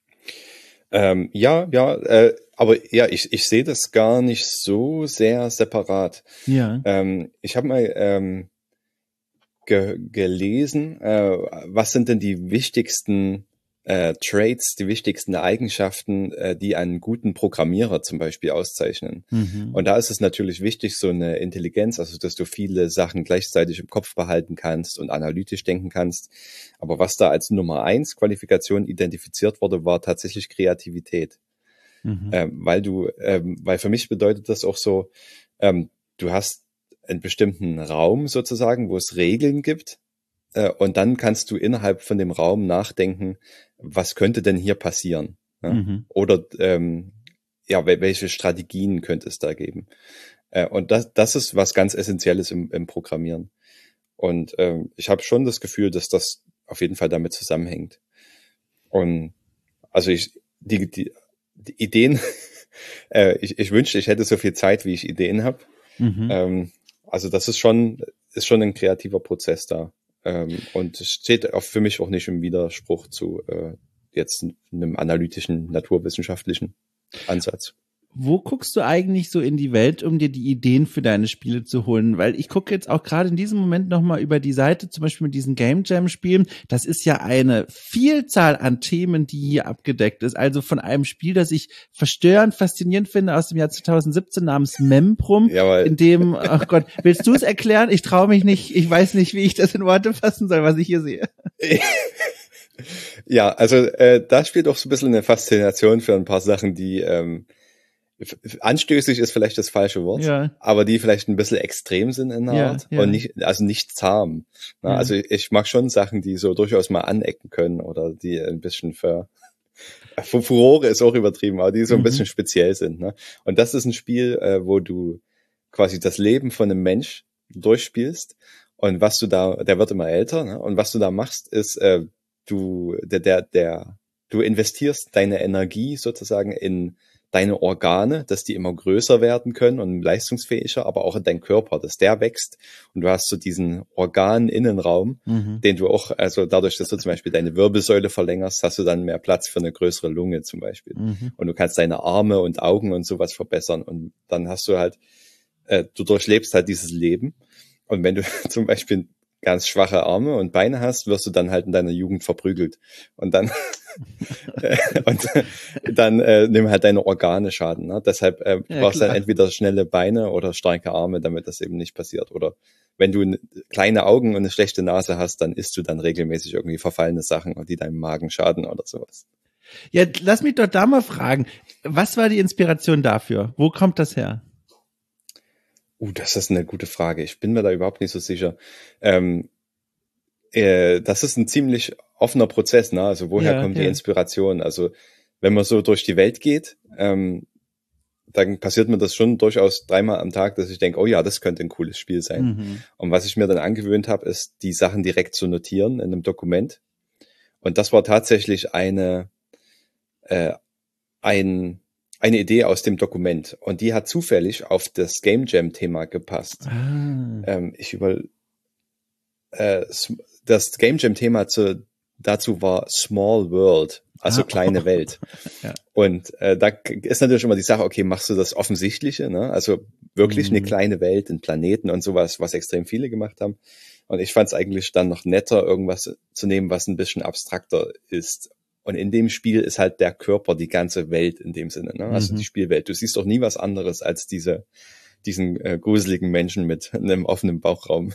Ähm, ja, ja, äh, aber ja, ich, ich sehe das gar nicht so sehr separat. Ja. Ähm, ich habe mal ähm, ge gelesen, äh, was sind denn die wichtigsten Äh, Traits, die wichtigsten Eigenschaften, äh, die einen guten Programmierer zum Beispiel auszeichnen. Mhm. Und da ist es natürlich wichtig, so eine Intelligenz, also dass du viele Sachen gleichzeitig im Kopf behalten kannst und analytisch denken kannst. Aber was da als Nummer eins Qualifikation identifiziert wurde, war tatsächlich Kreativität. Mhm. Ähm, weil du, ähm, weil für mich bedeutet das auch so, ähm, du hast einen bestimmten Raum sozusagen, wo es Regeln gibt. Und dann kannst du innerhalb von dem Raum nachdenken, was könnte denn hier passieren? Ja? Mhm. Oder ähm, ja, welche Strategien könnte es da geben? Äh, und das, das ist was ganz Essentielles im, im Programmieren. Und ähm, ich habe schon das Gefühl, dass das auf jeden Fall damit zusammenhängt. Und also ich die, die, die Ideen, äh, ich, ich wünschte, ich hätte so viel Zeit, wie ich Ideen habe. Mhm. Ähm, also das ist schon ist schon ein kreativer Prozess da. Ähm, und es steht auch für mich auch nicht im Widerspruch zu äh, jetzt einem analytischen, naturwissenschaftlichen Ansatz. Wo guckst du eigentlich so in die Welt, um dir die Ideen für deine Spiele zu holen? Weil ich gucke jetzt auch gerade in diesem Moment nochmal über die Seite, zum Beispiel mit diesen Game Jam Spielen. Das ist ja eine Vielzahl an Themen, die hier abgedeckt ist. Also von einem Spiel, das ich verstörend, faszinierend finde, aus dem Jahr zwanzig siebzehn namens Memprum, Jawohl. In dem, ach Gott, willst du es erklären? Ich traue mich nicht, ich weiß nicht, wie ich das in Worte fassen soll, was ich hier sehe. Ja, also äh, da spielt auch so ein bisschen eine Faszination für ein paar Sachen, die ähm, anstößig ist vielleicht das falsche Wort, ja. aber die vielleicht ein bisschen extrem sind in der ja, Art ja. und nicht, also nicht zahm. Na, ja. Also ich mag schon Sachen, die so durchaus mal anecken können oder die ein bisschen für, für Furore ist auch übertrieben, aber die so ein mhm. bisschen speziell sind. Ne? Und das ist ein Spiel, äh, wo du quasi das Leben von einem Mensch durchspielst und was du da, der wird immer älter, ne? Und was du da machst, ist, äh, du, der, der, der, du investierst deine Energie sozusagen in deine Organe, dass die immer größer werden können und leistungsfähiger, aber auch in deinen Körper, dass der wächst und du hast so diesen Organinnenraum, mhm. den du auch, also dadurch, dass du zum Beispiel deine Wirbelsäule verlängerst, hast du dann mehr Platz für eine größere Lunge zum Beispiel. Mhm. Und du kannst deine Arme und Augen und sowas verbessern und dann hast du halt, äh, du durchlebst halt dieses Leben und wenn du zum Beispiel ganz schwache Arme und Beine hast, wirst du dann halt in deiner Jugend verprügelt. Und dann und dann äh, nimm halt deine Organe Schaden. Ne? Deshalb äh, ja, brauchst du dann entweder schnelle Beine oder starke Arme, damit das eben nicht passiert. Oder wenn du kleine Augen und eine schlechte Nase hast, dann isst du dann regelmäßig irgendwie verfallene Sachen, die deinem Magen schaden oder sowas. Ja, lass mich doch da mal fragen. Was war die Inspiration dafür? Wo kommt das her? Uh, das ist eine gute Frage. Ich bin mir da überhaupt nicht so sicher. Ähm, äh, das ist ein ziemlich offener Prozess, ne? Also woher ja, kommt ja. die Inspiration? Also wenn man so durch die Welt geht, ähm, dann passiert mir das schon durchaus dreimal am Tag, dass ich denke, oh ja, das könnte ein cooles Spiel sein. Mhm. Und was ich mir dann angewöhnt habe, ist, die Sachen direkt zu notieren in einem Dokument. Und das war tatsächlich eine äh, ein eine Idee aus dem Dokument und die hat zufällig auf das Game Jam Thema gepasst. Ah. Ähm, ich über, äh, das Game Jam Thema zu, dazu war Small World, also ah, kleine oh. Welt. Ja. Und äh, da ist natürlich immer die Sache, okay, machst du das Offensichtliche, ne? Also wirklich mhm. eine kleine Welt, einen Planeten und sowas, was extrem viele gemacht haben. Und ich fand es eigentlich dann noch netter, irgendwas zu nehmen, was ein bisschen abstrakter ist. Und in dem Spiel ist halt der Körper die ganze Welt in dem Sinne, ne? Also mhm. die Spielwelt. Du siehst doch nie was anderes als diese, diesen äh, gruseligen Menschen mit einem offenen Bauchraum.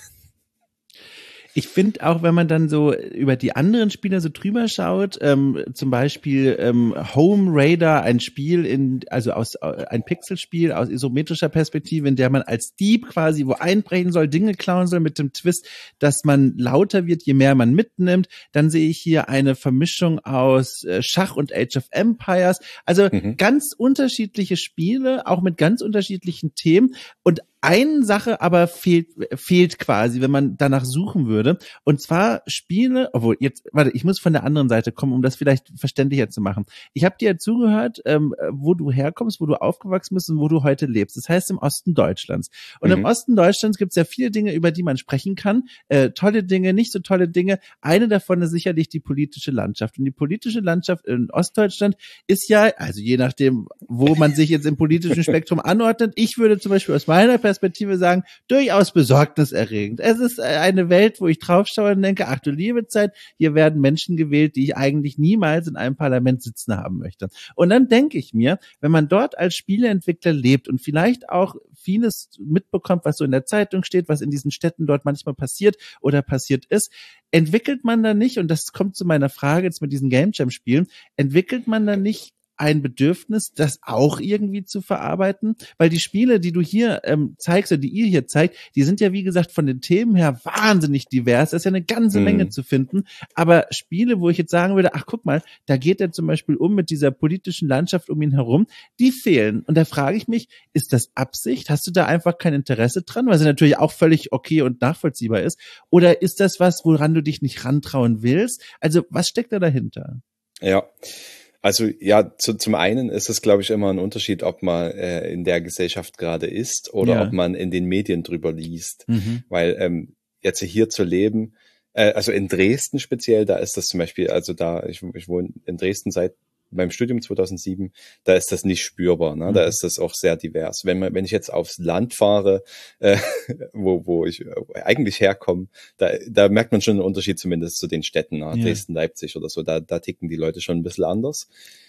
Ich finde auch, wenn man dann so über die anderen Spieler so drüber schaut, ähm, zum Beispiel ähm, Home Raider, ein Spiel in, also aus ein Pixelspiel aus isometrischer Perspektive, in der man als Dieb quasi wo einbrechen soll, Dinge klauen soll, mit dem Twist, dass man lauter wird, je mehr man mitnimmt. Dann sehe ich hier eine Vermischung aus äh, Schach und Age of Empires. Also mhm. ganz unterschiedliche Spiele, auch mit ganz unterschiedlichen Themen. Und eine Sache aber fehlt, fehlt quasi, wenn man danach suchen würde. Und zwar Spiele, obwohl jetzt, warte, ich muss von der anderen Seite kommen, um das vielleicht verständlicher zu machen. Ich habe dir ja zugehört, ähm, wo du herkommst, wo du aufgewachsen bist und wo du heute lebst. Das heißt im Osten Deutschlands. Und mhm. im Osten Deutschlands gibt es ja viele Dinge, über die man sprechen kann. Äh, tolle Dinge, nicht so tolle Dinge. Eine davon ist sicherlich die politische Landschaft. Und die politische Landschaft in Ostdeutschland ist ja, also je nachdem, wo man sich jetzt im politischen Spektrum anordnet, ich würde zum Beispiel aus meiner Perspektive Perspektive sagen, durchaus besorgniserregend. Es ist eine Welt, wo ich draufschaue und denke, ach du liebe Zeit, hier werden Menschen gewählt, die ich eigentlich niemals in einem Parlament sitzen haben möchte. Und dann denke ich mir, wenn man dort als Spieleentwickler lebt und vielleicht auch vieles mitbekommt, was so in der Zeitung steht, was in diesen Städten dort manchmal passiert oder passiert ist, entwickelt man da nicht, und das kommt zu meiner Frage jetzt mit diesen Game Jam Spielen, entwickelt man da nicht ein Bedürfnis, das auch irgendwie zu verarbeiten? Weil die Spiele, die du hier ähm, zeigst oder die ihr hier zeigt, die sind ja wie gesagt von den Themen her wahnsinnig divers. Da ist ja eine ganze mhm. Menge zu finden. Aber Spiele, wo ich jetzt sagen würde, ach guck mal, da geht er zum Beispiel um mit dieser politischen Landschaft um ihn herum, die fehlen. Und da frage ich mich, ist das Absicht? Hast du da einfach kein Interesse dran? Was ja natürlich auch völlig okay und nachvollziehbar ist. Oder ist das was, woran du dich nicht rantrauen willst? Also was steckt da dahinter? Ja, also ja, zu, zum einen ist es, glaube ich, immer ein Unterschied, ob man äh, in der Gesellschaft gerade ist oder ja. ob man in den Medien drüber liest. Mhm. Weil ähm, jetzt hier zu leben, äh, also in Dresden speziell, da ist das zum Beispiel, also da, ich, ich wohne in Dresden seit meinem Studium zweitausendsieben, da ist das nicht spürbar, ne? Mhm. Da ist das auch sehr divers. Wenn man, wenn ich jetzt aufs Land fahre, äh, wo, wo ich eigentlich herkomme, da, da merkt man schon einen Unterschied zumindest zu den Städten, ne? Ja. Dresden, Leipzig oder so, da, da ticken die Leute schon ein bisschen anders.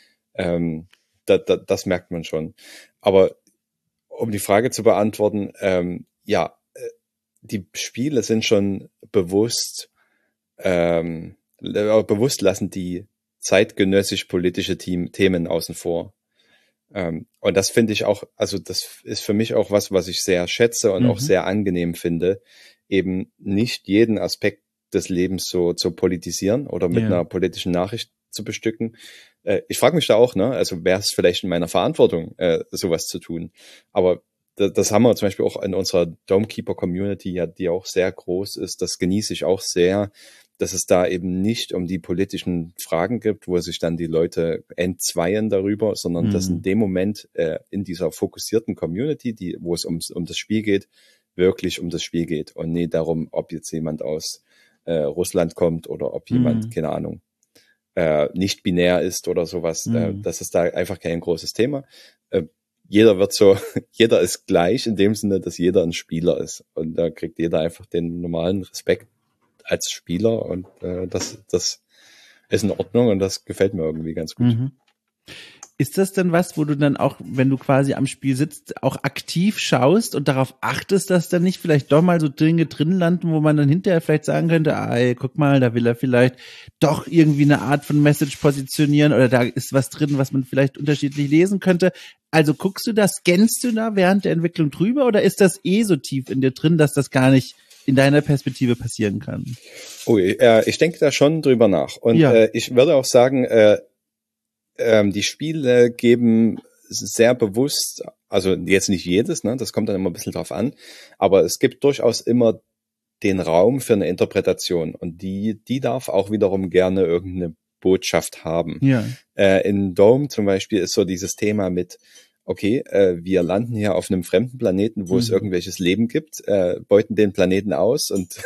Ähm, da, da, das merkt man schon. Aber um die Frage zu beantworten, ähm, ja, die Spiele sind schon bewusst, ähm, bewusst lassen die zeitgenössisch politische Team, Themen außen vor. Ähm, und das finde ich auch, also das ist für mich auch was, was ich sehr schätze und mhm. auch sehr angenehm finde, eben nicht jeden Aspekt des Lebens so zu politisieren oder mit ja. einer politischen Nachricht zu bestücken. Äh, ich frage mich da auch, ne, also wäre es vielleicht in meiner Verantwortung, äh, sowas zu tun. Aber das, das haben wir zum Beispiel auch in unserer Domekeeper-Community, ja, die auch sehr groß ist. Das genieße ich auch sehr, dass es da eben nicht um die politischen Fragen gibt, wo sich dann die Leute entzweien darüber, sondern mhm. dass in dem Moment äh, in dieser fokussierten Community, die, wo es ums, um das Spiel geht, wirklich um das Spiel geht und nicht darum, ob jetzt jemand aus äh, Russland kommt oder ob jemand, mhm. keine Ahnung, äh, nicht binär ist oder sowas. Mhm. Äh, das ist da einfach kein großes Thema. Äh, jeder wird so, jeder ist gleich in dem Sinne, dass jeder ein Spieler ist und da kriegt jeder einfach den normalen Respekt als Spieler und äh, das, das ist in Ordnung und das gefällt mir irgendwie ganz gut. Mhm. Ist das denn was, wo du dann auch, wenn du quasi am Spiel sitzt, auch aktiv schaust und darauf achtest, dass da nicht vielleicht doch mal so Dinge drin landen, wo man dann hinterher vielleicht sagen könnte, ah, ey, guck mal, da will er vielleicht doch irgendwie eine Art von Message positionieren oder da ist was drin, was man vielleicht unterschiedlich lesen könnte. Also guckst du da, scannst du da während der Entwicklung drüber oder ist das eh so tief in dir drin, dass das gar nicht in deiner Perspektive passieren kann? Oh, äh, ich denke da schon drüber nach. Und ja. äh, ich würde auch sagen, äh, äh, die Spiele geben sehr bewusst, also jetzt nicht jedes, ne, das kommt dann immer ein bisschen drauf an, aber es gibt durchaus immer den Raum für eine Interpretation und die, die darf auch wiederum gerne irgendeine Botschaft haben. Ja. Äh, in Dome zum Beispiel ist so dieses Thema mit okay, äh, wir landen hier auf einem fremden Planeten, wo mhm. es irgendwelches Leben gibt, äh, beuten den Planeten aus und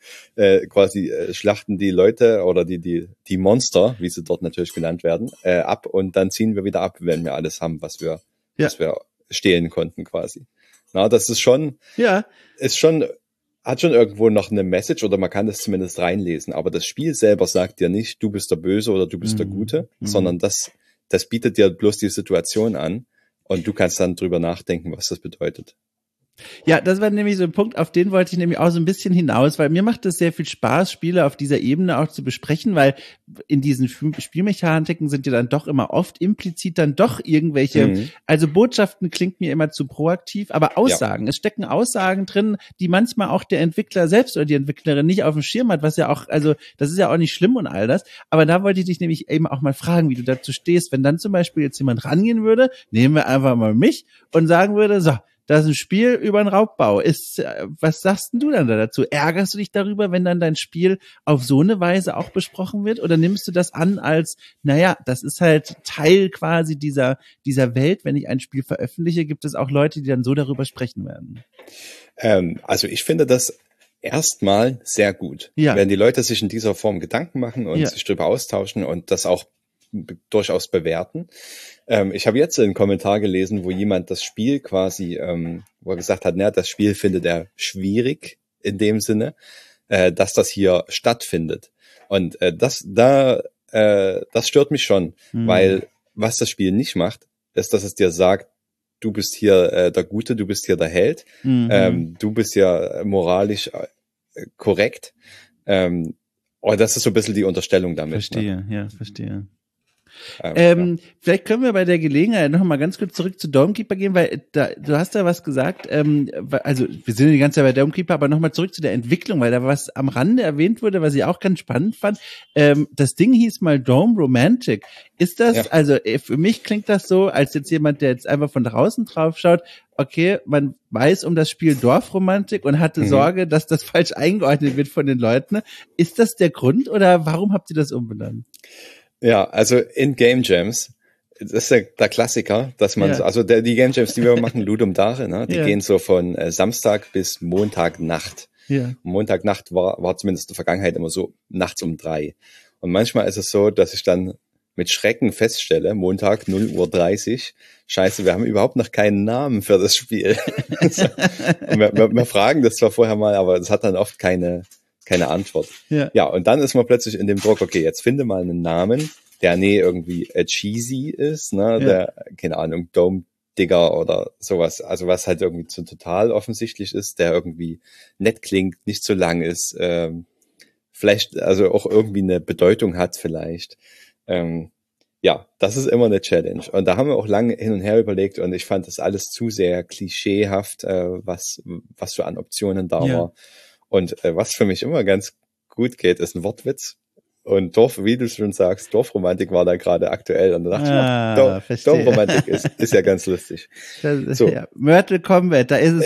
äh, quasi äh, schlachten die Leute oder die die die Monster, wie sie dort natürlich genannt werden, äh, ab und dann ziehen wir wieder ab, wenn wir alles haben, was wir ja. was wir stehlen konnten quasi. Na, das ist schon ja ist schon hat schon irgendwo noch eine Message oder man kann das zumindest reinlesen, aber das Spiel selber sagt dir nicht, du bist der Böse oder du bist mhm. der Gute, mhm. sondern das das bietet dir bloß die Situation an. Und du kannst dann drüber nachdenken, was das bedeutet. Ja, das war nämlich so ein Punkt, auf den wollte ich nämlich auch so ein bisschen hinaus, weil mir macht es sehr viel Spaß, Spiele auf dieser Ebene auch zu besprechen, weil in diesen Spielmechaniken sind ja dann doch immer oft implizit dann doch irgendwelche, mhm. also Botschaften klingt mir immer zu proaktiv, aber Aussagen, ja. es stecken Aussagen drin, die manchmal auch der Entwickler selbst oder die Entwicklerin nicht auf dem Schirm hat, was ja auch, also das ist ja auch nicht schlimm und all das, aber da wollte ich dich nämlich eben auch mal fragen, wie du dazu stehst, wenn dann zum Beispiel jetzt jemand rangehen würde, nehmen wir einfach mal mich und sagen würde, so, das ist ein Spiel über einen Raubbau. Ist, was sagst denn du dann da dazu? Ärgerst du dich darüber, wenn dann dein Spiel auf so eine Weise auch besprochen wird? Oder nimmst du das an als, naja, das ist halt Teil quasi dieser, dieser Welt. Wenn ich ein Spiel veröffentliche, gibt es auch Leute, die dann so darüber sprechen werden. Ähm, also ich finde das erstmal sehr gut. Ja. Wenn die Leute sich in dieser Form Gedanken machen und ja. sich darüber austauschen und das auch durchaus bewerten. Ähm, ich habe jetzt einen Kommentar gelesen, wo jemand das Spiel quasi, ähm, wo er gesagt hat, na, das Spiel findet er schwierig in dem Sinne, äh, dass das hier stattfindet. Und äh, das, da, äh, das stört mich schon, mhm. weil was das Spiel nicht macht, ist, dass es dir sagt, du bist hier äh, der Gute, du bist hier der Held, mhm. ähm, du bist ja moralisch äh, korrekt. Ähm, oh, das ist so ein bisschen die Unterstellung damit. Verstehe, ne? ja, verstehe. Ähm, ähm, ja. Vielleicht können wir bei der Gelegenheit noch mal ganz kurz zurück zu Dawnkeeper gehen, weil da, du hast da was gesagt, ähm, also wir sind die ganze Zeit bei Dawnkeeper, aber noch mal zurück zu der Entwicklung, weil da was am Rande erwähnt wurde, was ich auch ganz spannend fand. Ähm, das Ding hieß mal Dome Romantic. Ist das, ja. also für mich klingt das so, als jetzt jemand, der jetzt einfach von draußen drauf schaut, okay, man weiß um das Spiel Dorfromantik und hatte mhm. Sorge, dass das falsch eingeordnet wird von den Leuten. Ist das der Grund oder warum habt ihr das umbenannt? Ja, also in Game Jams, das ist der, der Klassiker, dass man, ja. so, also der, die Game Jams, die wir machen, Ludum Dare, ne, die ja. gehen so von äh, Samstag bis Montagnacht. Ja. Montagnacht war, war zumindest in der Vergangenheit immer so nachts um drei. Und manchmal ist es so, dass ich dann mit Schrecken feststelle, Montag null Uhr dreißig, scheiße, wir haben überhaupt noch keinen Namen für das Spiel. so. Und wir, wir, wir fragen das zwar vorher mal, aber es hat dann oft keine keine Antwort. Ja. ja, und dann ist man plötzlich in dem Druck, okay, jetzt finde mal einen Namen, der nee irgendwie äh, cheesy ist, ne, ja. der, keine Ahnung, Dome Digger oder sowas, also was halt irgendwie so total offensichtlich ist, der irgendwie nett klingt, nicht zu lang ist, ähm, vielleicht also auch irgendwie eine Bedeutung hat vielleicht. Ähm, ja, das ist immer eine Challenge. Und da haben wir auch lange hin und her überlegt und ich fand das alles zu sehr klischeehaft, äh, was, was so an Optionen da ja. war. Und äh, was für mich immer ganz gut geht, ist ein Wortwitz. Und Dorf, wie du schon sagst, Dorfromantik war da gerade aktuell. Und da dachte ah, ich, oh, Dorf, Dorfromantik ist, ist ja ganz lustig. Das, so. Ja, Myrtle Combat, da ist es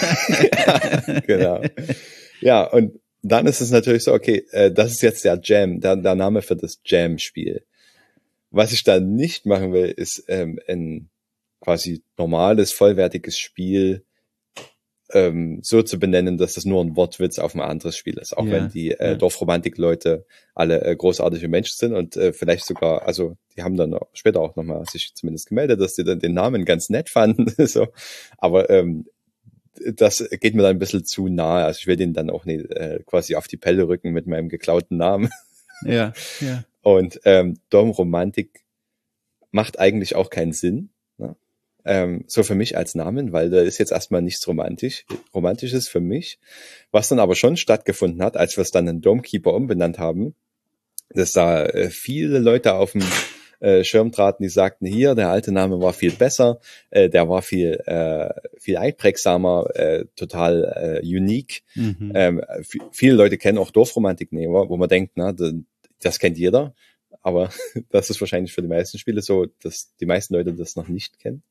wieder. ja, genau. Ja, und dann ist es natürlich so, okay, äh, das ist jetzt der Jam, der, der Name für das Jam-Spiel. Was ich da nicht machen will, ist ähm, ein quasi normales, vollwertiges Spiel ähm, so zu benennen, dass das nur ein Wortwitz auf ein anderes Spiel ist. Auch ja, wenn die äh, ja. Dorfromantik-Leute alle äh, großartige Menschen sind und äh, vielleicht sogar, also die haben dann auch später auch nochmal sich zumindest gemeldet, dass sie dann den Namen ganz nett fanden. so. Aber ähm, das geht mir dann ein bisschen zu nahe. Also ich will den dann auch nicht äh, quasi auf die Pelle rücken mit meinem geklauten Namen. Ja, ja. Und ähm, Dorfromantik macht eigentlich auch keinen Sinn. Ne? Ähm, so für mich als Namen, weil da ist jetzt erstmal nichts romantisch, Romantisches für mich. Was dann aber schon stattgefunden hat, als wir es dann in Dawnkeeper umbenannt haben, dass da äh, viele Leute auf dem äh, Schirm traten, die sagten, hier, der alte Name war viel besser, äh, der war viel äh, viel einprägsamer, äh, total äh, unique. Mhm. Ähm, f- viele Leute kennen auch Dorfromantik, wo man denkt, na, das kennt jeder, aber das ist wahrscheinlich für die meisten Spiele so, dass die meisten Leute das noch nicht kennen.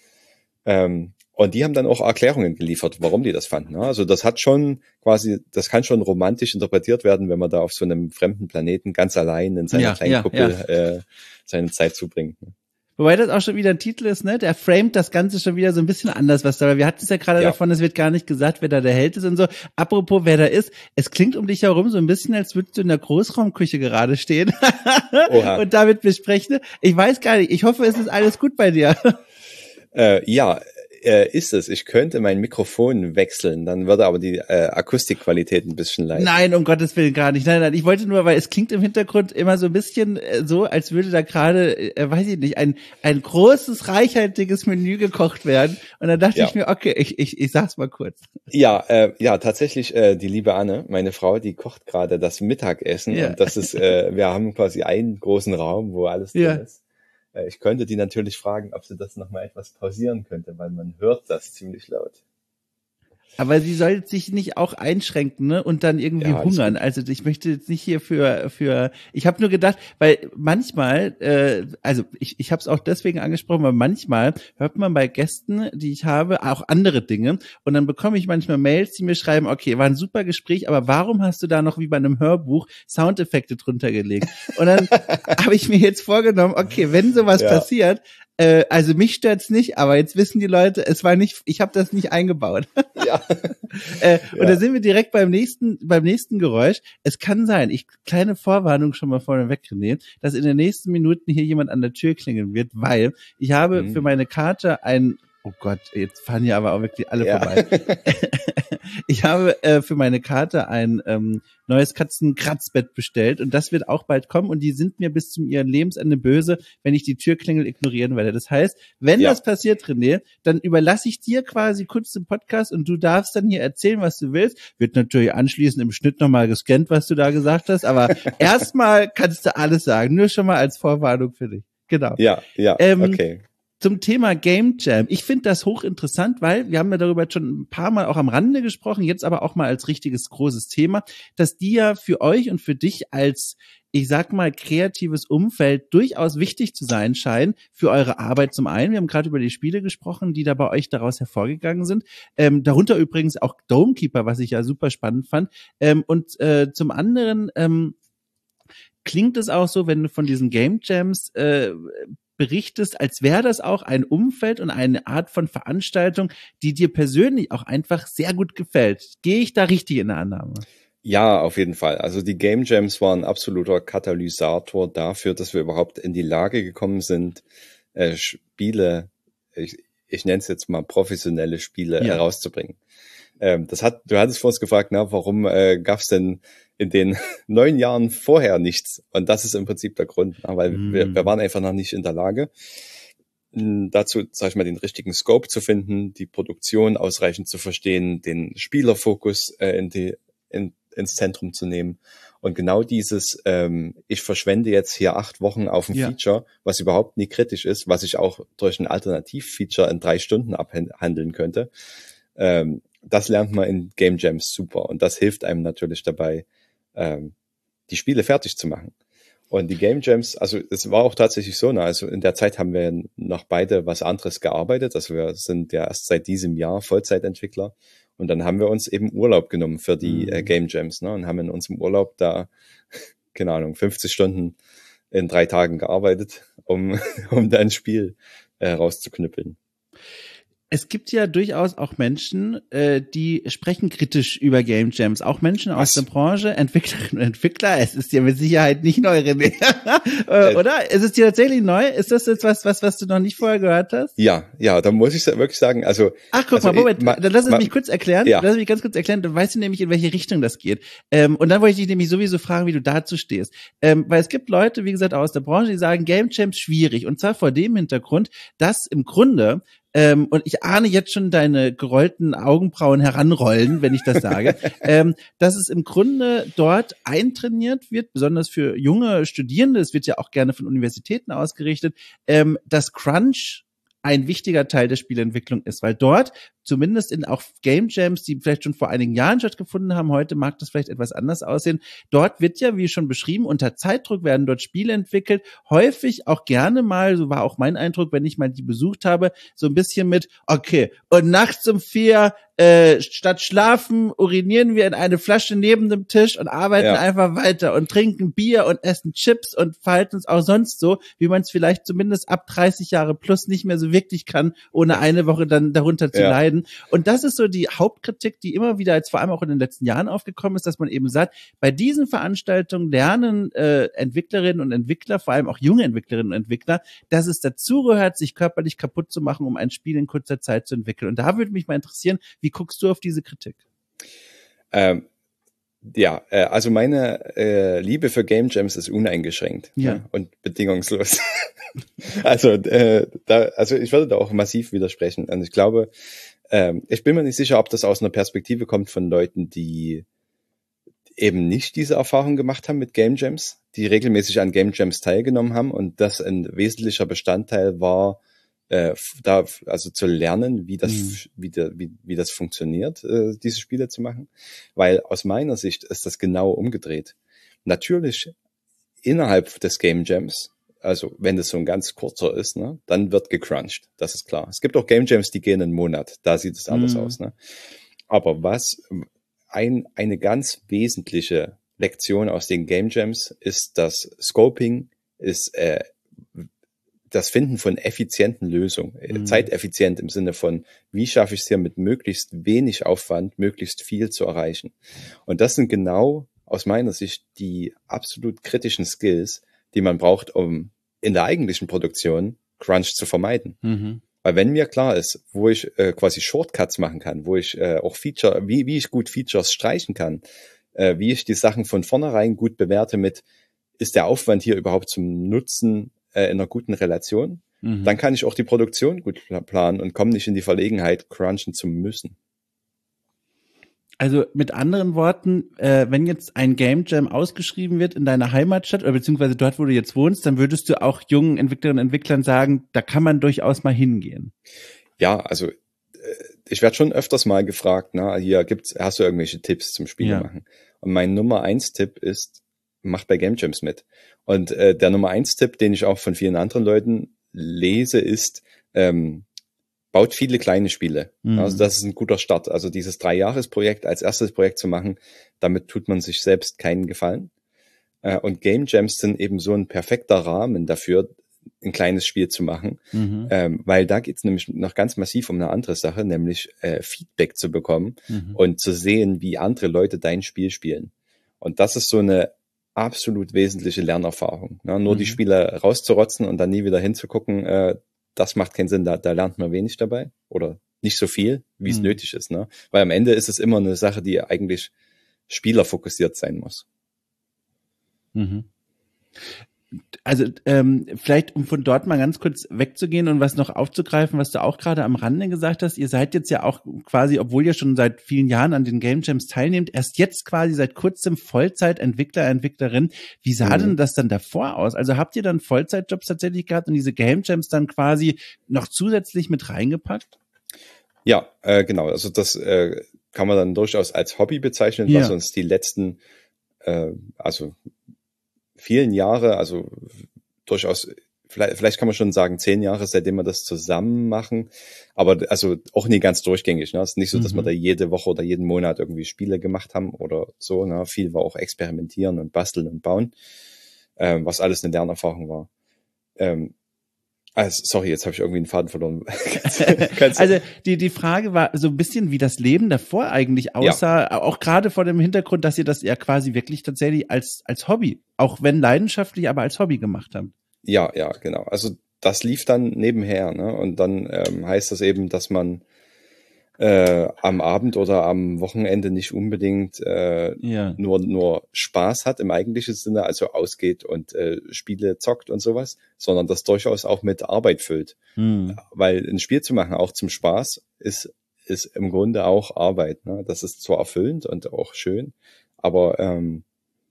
Ähm, und die haben dann auch Erklärungen geliefert, warum die das fanden. Also das hat schon quasi, das kann schon romantisch interpretiert werden, wenn man da auf so einem fremden Planeten ganz allein in seiner ja, kleinen ja, Kuppel ja. Äh, seine Zeit zubringt. Wobei das auch schon wieder ein Titel ist, ne? Der framet das Ganze schon wieder so ein bisschen anders, was da. Wir hatten es ja gerade ja. davon, es wird gar nicht gesagt, wer da der Held ist und so. Apropos, wer da ist, es klingt um dich herum so ein bisschen, als würdest du in der Großraumküche gerade stehen und damit besprechen. Ich weiß gar nicht, ich hoffe, es ist alles gut bei dir. Äh, ja, äh, ist es. Ich könnte mein Mikrofon wechseln, dann würde aber die äh, Akustikqualität ein bisschen leiden. Nein, um Gottes Willen gar nicht. Nein, nein, ich wollte nur, weil es klingt im Hintergrund immer so ein bisschen äh, so, als würde da gerade, äh, weiß ich nicht, ein ein großes, reichhaltiges Menü gekocht werden. Und dann dachte ja. ich mir, okay, ich ich ich sag's mal kurz. Ja, äh, ja, tatsächlich, äh, die liebe Anne, meine Frau, die kocht gerade das Mittagessen ja. und das ist, äh, wir haben quasi einen großen Raum, wo alles drin ja. ist. Ich könnte die natürlich fragen, ob sie das nochmal etwas pausieren könnte, weil man hört das ziemlich laut. Aber sie soll sich nicht auch einschränken, ne? Und dann irgendwie ja, hungern. Also ich möchte jetzt nicht hier für für. Ich habe nur gedacht, weil manchmal, äh, also ich ich habe es auch deswegen angesprochen, weil manchmal hört man bei Gästen, die ich habe, auch andere Dinge. Und dann bekomme ich manchmal Mails, die mir schreiben: Okay, war ein super Gespräch, aber warum hast du da noch wie bei einem Hörbuch Soundeffekte drunter gelegt? Und dann habe ich mir jetzt vorgenommen: Okay, wenn sowas ja. passiert. Äh, also mich stört's nicht, aber jetzt wissen die Leute, es war nicht, ich habe das nicht eingebaut. Ja. äh, und ja. da sind wir direkt beim nächsten, beim nächsten Geräusch. Es kann sein, ich kleine Vorwarnung schon mal vorne wegnehmen, dass in den nächsten Minuten hier jemand an der Tür klingeln wird, weil ich habe mhm. für meine Karte ein Oh Gott, jetzt fahren hier aber auch wirklich alle ja. vorbei. Ich habe äh, für meine Karte ein ähm, neues Katzenkratzbett bestellt und das wird auch bald kommen und die sind mir bis zum ihrem Lebensende böse, wenn ich die Türklingel ignorieren werde. Das heißt, wenn ja. das passiert, René, dann überlasse ich dir quasi kurz den Podcast und du darfst dann hier erzählen, was du willst. Wird natürlich anschließend im Schnitt nochmal gescannt, was du da gesagt hast, aber erstmal kannst du alles sagen, nur schon mal als Vorwarnung für dich. Genau. Ja, ja, ähm, okay. Zum Thema Game Jam. Ich finde das hochinteressant, weil wir haben ja darüber schon ein paar Mal auch am Rande gesprochen, jetzt aber auch mal als richtiges großes Thema, dass die ja für euch und für dich als, ich sag mal, kreatives Umfeld durchaus wichtig zu sein scheinen für eure Arbeit zum einen. Wir haben gerade über die Spiele gesprochen, die da bei euch daraus hervorgegangen sind. Ähm, darunter übrigens auch Domekeeper, was ich ja super spannend fand. Ähm, und äh, zum anderen ähm, klingt es auch so, wenn du von diesen Game Jams äh, berichtest, als wäre das auch ein Umfeld und eine Art von Veranstaltung, die dir persönlich auch einfach sehr gut gefällt. Gehe ich da richtig in der Annahme? Ja, auf jeden Fall. Also die Game Jams waren ein absoluter Katalysator dafür, dass wir überhaupt in die Lage gekommen sind, äh, Spiele, ich, ich nenne es jetzt mal professionelle Spiele, ja. herauszubringen. Ähm, das hat, du hattest vor uns gefragt, na, warum äh, gab es denn in den neun Jahren vorher nichts? Und das ist im Prinzip der Grund, na, weil mm. wir, wir waren einfach noch nicht in der Lage, dazu, sag ich mal, den richtigen Scope zu finden, die Produktion ausreichend zu verstehen, den Spielerfokus äh, in die, in, ins Zentrum zu nehmen. Und genau dieses, ähm, ich verschwende jetzt hier acht Wochen auf ein ja. Feature, was überhaupt nie kritisch ist, was ich auch durch ein Alternativ-Feature in drei Stunden abhandeln könnte, ähm, das lernt man in Game Jams super. Und das hilft einem natürlich dabei, ähm, die Spiele fertig zu machen. Und die Game Jams, also es war auch tatsächlich so, ne? Also in der Zeit haben wir noch beide was anderes gearbeitet. Also wir sind ja erst seit diesem Jahr Vollzeitentwickler. Und dann haben wir uns eben Urlaub genommen für die mhm. äh, Game Jams, ne? Und haben in unserem Urlaub da, keine Ahnung, fünfzig Stunden in drei Tagen gearbeitet, um, um da ein Spiel äh, rauszuknüppeln. Es gibt ja durchaus auch Menschen, äh, die sprechen kritisch über Game Jams. Auch Menschen aus Was? der Branche, Entwicklerinnen und Entwickler. Es ist ja mit Sicherheit nicht neu, René. äh, oder? Ist es dir tatsächlich neu? Ist das jetzt was, was, was du noch nicht vorher gehört hast? Ja, ja, da muss ich wirklich sagen, also. Ach, guck also mal, Moment, ma, dann lass es ma, mich kurz erklären. Ja. Lass es mich ganz kurz erklären, dann weißt du nämlich, in welche Richtung das geht. Ähm, und dann wollte ich dich nämlich sowieso fragen, wie du dazu stehst. Ähm, weil es gibt Leute, wie gesagt, auch aus der Branche, die sagen, Game Jams schwierig. Und zwar vor dem Hintergrund, dass im Grunde Ähm, und ich ahne jetzt schon deine gerollten Augenbrauen heranrollen, wenn ich das sage, ähm, dass es im Grunde dort eintrainiert wird, besonders für junge Studierende, es wird ja auch gerne von Universitäten ausgerichtet, ähm, dass Crunch ein wichtiger Teil der Spieleentwicklung ist, weil dort zumindest in auch Game Jams, die vielleicht schon vor einigen Jahren stattgefunden haben, heute mag das vielleicht etwas anders aussehen. Dort wird ja, wie schon beschrieben, unter Zeitdruck werden dort Spiele entwickelt, häufig auch gerne mal, so war auch mein Eindruck, wenn ich mal die besucht habe, so ein bisschen mit, okay, und nachts um vier, äh, statt schlafen, urinieren wir in eine Flasche neben dem Tisch und arbeiten ja. einfach weiter und trinken Bier und essen Chips und verhalten uns auch sonst so, wie man es vielleicht zumindest ab dreißig Jahre plus nicht mehr so wirklich kann, ohne eine Woche dann darunter zu ja. leiden. Und das ist so die Hauptkritik, die immer wieder jetzt vor allem auch in den letzten Jahren aufgekommen ist, dass man eben sagt, bei diesen Veranstaltungen lernen äh, Entwicklerinnen und Entwickler, vor allem auch junge Entwicklerinnen und Entwickler, dass es dazugehört, sich körperlich kaputt zu machen, um ein Spiel in kurzer Zeit zu entwickeln. Und da würde mich mal interessieren, wie guckst du auf diese Kritik? Ähm, ja, äh, also meine äh, Liebe für Game Jams ist uneingeschränkt ja. ne? und bedingungslos. also, äh, da, also ich würde da auch massiv widersprechen. Und ich glaube, ähm, ich bin mir nicht sicher, ob das aus einer Perspektive kommt von Leuten, die eben nicht diese Erfahrung gemacht haben mit Game Jams, die regelmäßig an Game Jams teilgenommen haben und das ein wesentlicher Bestandteil war, Äh, da also zu lernen, wie das mhm. wie, der, wie, wie das funktioniert, äh, diese Spiele zu machen, weil aus meiner Sicht ist das genau umgedreht. Natürlich innerhalb des Game Jams, also wenn das so ein ganz kurzer ist, ne, dann wird gecrunched, das ist klar. Es gibt auch Game Jams, die gehen einen Monat, da sieht es anders mhm. aus. Ne? Aber was ein, eine ganz wesentliche Lektion aus den Game Jams ist, dass Scoping ist äh, das Finden von effizienten Lösungen, mhm. zeiteffizient im Sinne von, wie schaffe ich es hier mit möglichst wenig Aufwand, möglichst viel zu erreichen. Und das sind genau aus meiner Sicht die absolut kritischen Skills, die man braucht, um in der eigentlichen Produktion Crunch zu vermeiden. Mhm. Weil wenn mir klar ist, wo ich äh, quasi Shortcuts machen kann, wo ich äh, auch Feature, wie, wie ich gut Features streichen kann, äh, wie ich die Sachen von vornherein gut bewerte mit, ist der Aufwand hier überhaupt zum Nutzen in einer guten Relation, mhm. dann kann ich auch die Produktion gut planen und komme nicht in die Verlegenheit, crunchen zu müssen. Also mit anderen Worten, äh, wenn jetzt ein Game Jam ausgeschrieben wird in deiner Heimatstadt oder beziehungsweise dort, wo du jetzt wohnst, dann würdest du auch jungen Entwicklerinnen und Entwicklern sagen, da kann man durchaus mal hingehen. Ja, also äh, ich werde schon öfters mal gefragt, na, hier gibt's, hast du irgendwelche Tipps zum Spiele ja. machen? Und mein Nummer eins Tipp ist, mach bei Game Jams mit. Und äh, der Nummer eins Tipp, den ich auch von vielen anderen Leuten lese, ist, ähm, baut viele kleine Spiele. Mhm. Also das ist ein guter Start. Also dieses Drei-Jahres-Projekt als erstes Projekt zu machen, damit tut man sich selbst keinen Gefallen. Äh, und Game Jams sind eben so ein perfekter Rahmen dafür, ein kleines Spiel zu machen, mhm. ähm, weil da geht's nämlich noch ganz massiv um eine andere Sache, nämlich äh, Feedback zu bekommen mhm. und zu sehen, wie andere Leute dein Spiel spielen. Und das ist so eine absolut wesentliche Lernerfahrung. Ne? Nur mhm. die Spiele rauszurotzen und dann nie wieder hinzugucken, äh, das macht keinen Sinn, da, da lernt man wenig dabei oder nicht so viel, wie es mhm. nötig ist. Ne? Weil am Ende ist es immer eine Sache, die eigentlich spielerfokussiert sein muss. Mhm. Also ähm, vielleicht, um von dort mal ganz kurz wegzugehen und was noch aufzugreifen, was du auch gerade am Rande gesagt hast, ihr seid jetzt ja auch quasi, obwohl ihr schon seit vielen Jahren an den Game Jams teilnehmt, erst jetzt quasi seit kurzem Vollzeit-Entwickler, Entwicklerin. Wie sah mhm. denn das dann davor aus? Also habt ihr dann Vollzeitjobs tatsächlich gehabt und diese Game Jams dann quasi noch zusätzlich mit reingepackt? Ja, äh, genau. Also das äh, kann man dann durchaus als Hobby bezeichnen, ja. was uns die letzten, äh, also vielen Jahre, also durchaus, vielleicht, vielleicht kann man schon sagen, zehn Jahre, seitdem wir das zusammen machen, aber also auch nie ganz durchgängig. Ne? Es ist nicht so, dass mhm. wir da jede Woche oder jeden Monat irgendwie Spiele gemacht haben oder so. Ne? Viel war auch experimentieren und basteln und bauen, ähm, was alles eine Lernerfahrung war. Ähm, Also, sorry, jetzt habe ich irgendwie einen Faden verloren. Also die die Frage war so ein bisschen, wie das Leben davor eigentlich aussah, ja. auch gerade vor dem Hintergrund, dass ihr das ja quasi wirklich tatsächlich als als Hobby, auch wenn leidenschaftlich, aber als Hobby gemacht habt. Ja, ja, genau. Also das lief dann nebenher, ne? Und dann ähm, heißt das eben, dass man äh, am Abend oder am Wochenende nicht unbedingt äh, ja. nur nur Spaß hat im eigentlichen Sinne, also ausgeht und äh, Spiele zockt und sowas, sondern das durchaus auch mit Arbeit füllt. Hm. Weil ein Spiel zu machen, auch zum Spaß, ist ist im Grunde auch Arbeit. Ne? Das ist zwar erfüllend und auch schön, aber ähm,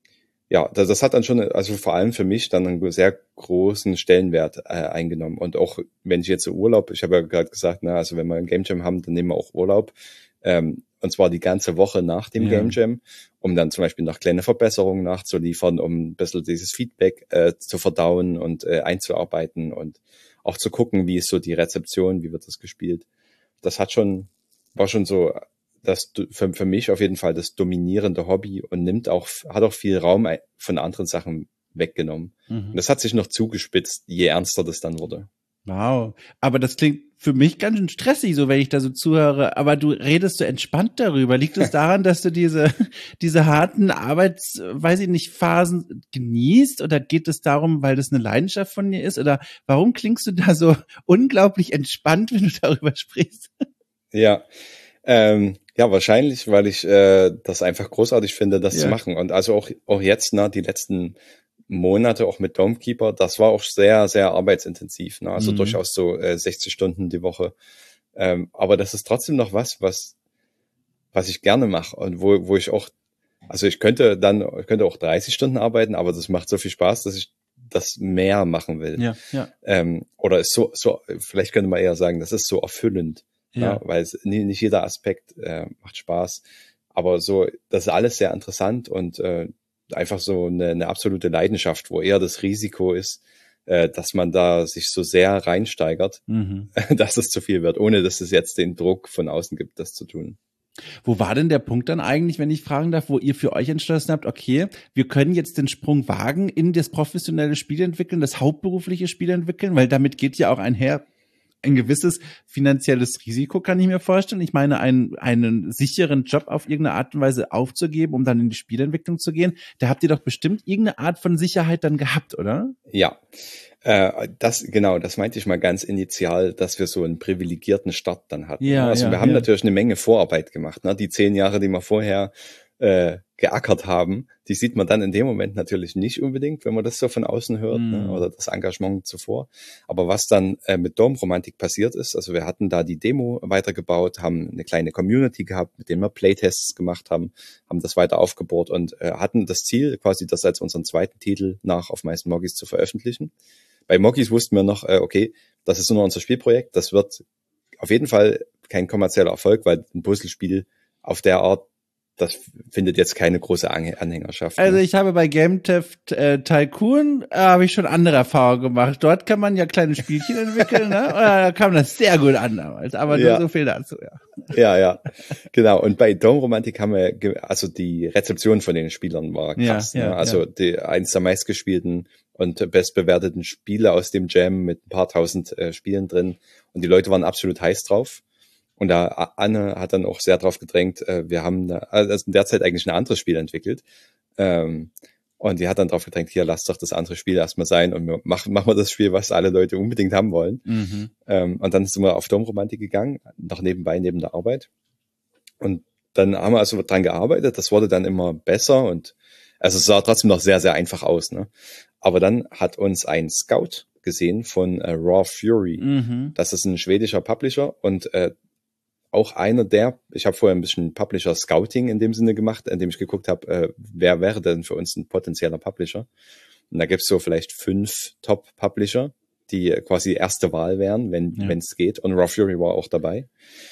ja, das, das hat dann schon, also vor allem für mich dann einen sehr großen Stellenwert äh, eingenommen. Und auch wenn ich jetzt so Urlaub, ich habe ja gerade gesagt, na, also wenn wir ein Game Jam haben, dann nehmen wir auch Urlaub. Ähm, und zwar die ganze Woche nach dem ja. Game Jam, um dann zum Beispiel noch kleine Verbesserungen nachzuliefern, um ein bisschen dieses Feedback äh, zu verdauen und äh, einzuarbeiten und auch zu gucken, wie ist so die Rezeption, wie wird das gespielt. Das hat schon, war schon so, das für, für mich auf jeden Fall das dominierende Hobby und nimmt auch, hat auch viel Raum von anderen Sachen weggenommen. Mhm. Und das hat sich noch zugespitzt, je ernster das dann wurde. Wow. Aber das klingt für mich ganz schön stressig, so wenn ich da so zuhöre. Aber du redest so entspannt darüber. Liegt es daran, dass du diese, diese harten Arbeits, weiß ich nicht, Phasen genießt? Oder geht es darum, weil das eine Leidenschaft von dir ist? Oder warum klingst du da so unglaublich entspannt, wenn du darüber sprichst? Ja, ähm, ja, wahrscheinlich, weil ich äh, das einfach großartig finde, das ja. zu machen. Und also auch, auch jetzt, ne, die letzten Monate auch mit Domekeeper, das war auch sehr, sehr arbeitsintensiv, ne? Also mhm. durchaus so äh, sechzig Stunden die Woche. Ähm, aber das ist trotzdem noch was, was, was ich gerne mache und wo, wo ich auch, also ich könnte dann, ich könnte auch dreißig Stunden arbeiten, aber das macht so viel Spaß, dass ich das mehr machen will. Ja, ja. Ähm, oder ist so, so, vielleicht könnte man eher sagen, das ist so erfüllend, ja. Ne? Weil es, nicht, nicht jeder Aspekt äh, macht Spaß, aber so, das ist alles sehr interessant und äh, einfach so eine, eine absolute Leidenschaft, wo eher das Risiko ist, äh, dass man da sich so sehr reinsteigert, mhm. dass es zu viel wird, ohne dass es jetzt den Druck von außen gibt, das zu tun. Wo war denn der Punkt dann eigentlich, wenn ich fragen darf, wo ihr für euch entschlossen habt, okay, wir können jetzt den Sprung wagen in das professionelle Spiel entwickeln, das hauptberufliche Spiel entwickeln, weil damit geht ja auch einher ein gewisses finanzielles Risiko, kann ich mir vorstellen. Ich meine, einen, einen sicheren Job auf irgendeine Art und Weise aufzugeben, um dann in die Spielentwicklung zu gehen, da habt ihr doch bestimmt irgendeine Art von Sicherheit dann gehabt, oder? Ja, äh, das genau, das meinte ich mal ganz initial, dass wir so einen privilegierten Start dann hatten. Ja, also ja, wir haben ja. natürlich eine Menge Vorarbeit gemacht. Ne? Die zehn Jahre, die wir vorher äh, geackert haben, die sieht man dann in dem Moment natürlich nicht unbedingt, wenn man das so von außen hört, mm. ne, oder das Engagement zuvor. Aber was dann äh, mit Dome-Romantik passiert ist, also wir hatten da die Demo weitergebaut, haben eine kleine Community gehabt, mit denen wir Playtests gemacht haben, haben das weiter aufgebohrt und äh, hatten das Ziel, quasi das als unseren zweiten Titel nach Auf meisten Moggies zu veröffentlichen. Bei Moggies wussten wir noch, äh, okay, das ist nur unser Spielprojekt, das wird auf jeden Fall kein kommerzieller Erfolg, weil ein Puzzlespiel auf der Art, das findet jetzt keine große Anhängerschaft. Also ich habe bei Game Theft äh, Tycoon äh, habe ich schon andere Erfahrungen gemacht. Dort kann man ja kleine Spielchen entwickeln, ne? Und da kam das sehr gut an damals. Aber nur ja. so viel dazu, ja. Ja, ja, genau. Und bei Dome-Romantik haben wir, also die Rezeption von den Spielern war krass. Ja, ja, ne? Also ja. die eins der meistgespielten und bestbewerteten Spiele aus dem Jam mit ein paar tausend äh, Spielen drin. Und die Leute waren absolut heiß drauf. Und da Anne hat dann auch sehr drauf gedrängt, äh, wir haben da, also in der Zeit eigentlich ein anderes Spiel entwickelt. Ähm, und die hat dann drauf gedrängt, hier, lasst doch das andere Spiel erstmal sein und wir machen, machen wir das Spiel, was alle Leute unbedingt haben wollen. Mhm. Ähm, und dann sind wir auf Dome-Romantik gegangen, noch nebenbei, neben der Arbeit. Und dann haben wir also dran gearbeitet, das wurde dann immer besser und also es sah trotzdem noch sehr, sehr einfach aus, ne? Aber dann hat uns ein Scout gesehen von äh, Raw Fury. Mhm. Das ist ein schwedischer Publisher und äh, auch einer der, ich habe vorher ein bisschen Publisher-Scouting in dem Sinne gemacht, indem ich geguckt habe, äh, wer wäre denn für uns ein potenzieller Publisher. Und da gibt's so vielleicht fünf Top-Publisher, die quasi erste Wahl wären, wenn ja. wenn es geht. Und Raw Fury war auch dabei.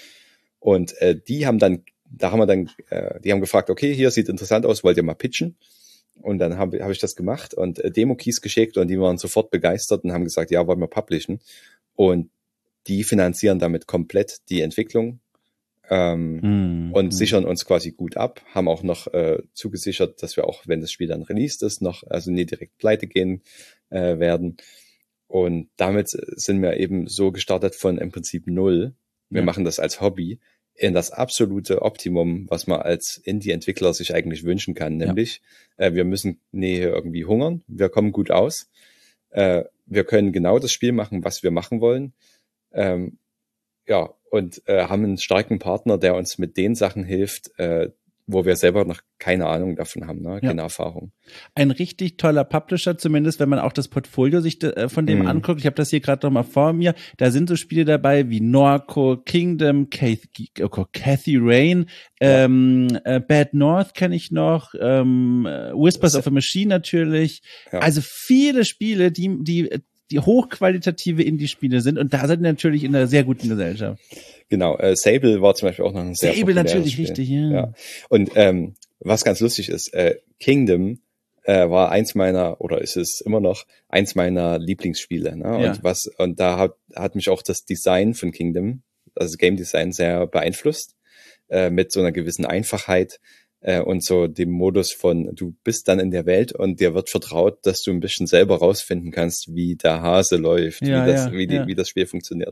Und äh, die haben dann, da haben wir dann, äh, die haben gefragt, okay, hier sieht interessant aus, wollt ihr mal pitchen? Und dann habe hab ich das gemacht und äh, Demo-Keys geschickt und die waren sofort begeistert und haben gesagt, ja, wollen wir publishen. Und die finanzieren damit komplett die Entwicklung. Ähm, mm, und mm. sichern uns quasi gut ab, haben auch noch äh, zugesichert, dass wir auch, wenn das Spiel dann released ist, noch, also nie direkt pleite gehen äh, werden. Und damit sind wir eben so gestartet von im Prinzip null. Wir ja. machen das als Hobby in das absolute Optimum, was man als Indie-Entwickler sich eigentlich wünschen kann. Nämlich, ja. äh, wir müssen nie irgendwie hungern, wir kommen gut aus, äh, wir können genau das Spiel machen, was wir machen wollen. Ähm, ja, und äh, haben einen starken Partner, der uns mit den Sachen hilft, äh, wo wir selber noch keine Ahnung davon haben, ne? Keine ja. Erfahrung. Ein richtig toller Publisher, zumindest wenn man auch das Portfolio sich de, von dem mm. anguckt. Ich habe das hier gerade noch mal vor mir. Da sind so Spiele dabei wie Norco, Kingdom, Kathy, Kathy Rain, ja. ähm, äh, Bad North kenne ich noch, ähm, Whispers of a Machine natürlich. Ja. Also viele Spiele, die die die hochqualitative Indie-Spiele sind, und da sind wir natürlich in einer sehr guten Gesellschaft. Genau, äh, Sable war zum Beispiel auch noch ein sehr Sable natürlich, Spiel. richtig, ja. ja. Und ähm, was ganz lustig ist, äh, Kingdom äh, war eins meiner, oder ist es immer noch, eins meiner Lieblingsspiele. Ne? Ja. Und was und da hat, hat mich auch das Design von Kingdom, also Game Design, sehr beeinflusst, äh, mit so einer gewissen Einfachheit äh, und so dem Modus von, du bist dann in der Welt und dir wird vertraut, dass du ein bisschen selber rausfinden kannst, wie der Hase läuft, ja, wie, das, ja, wie, die, ja. wie das Spiel funktioniert.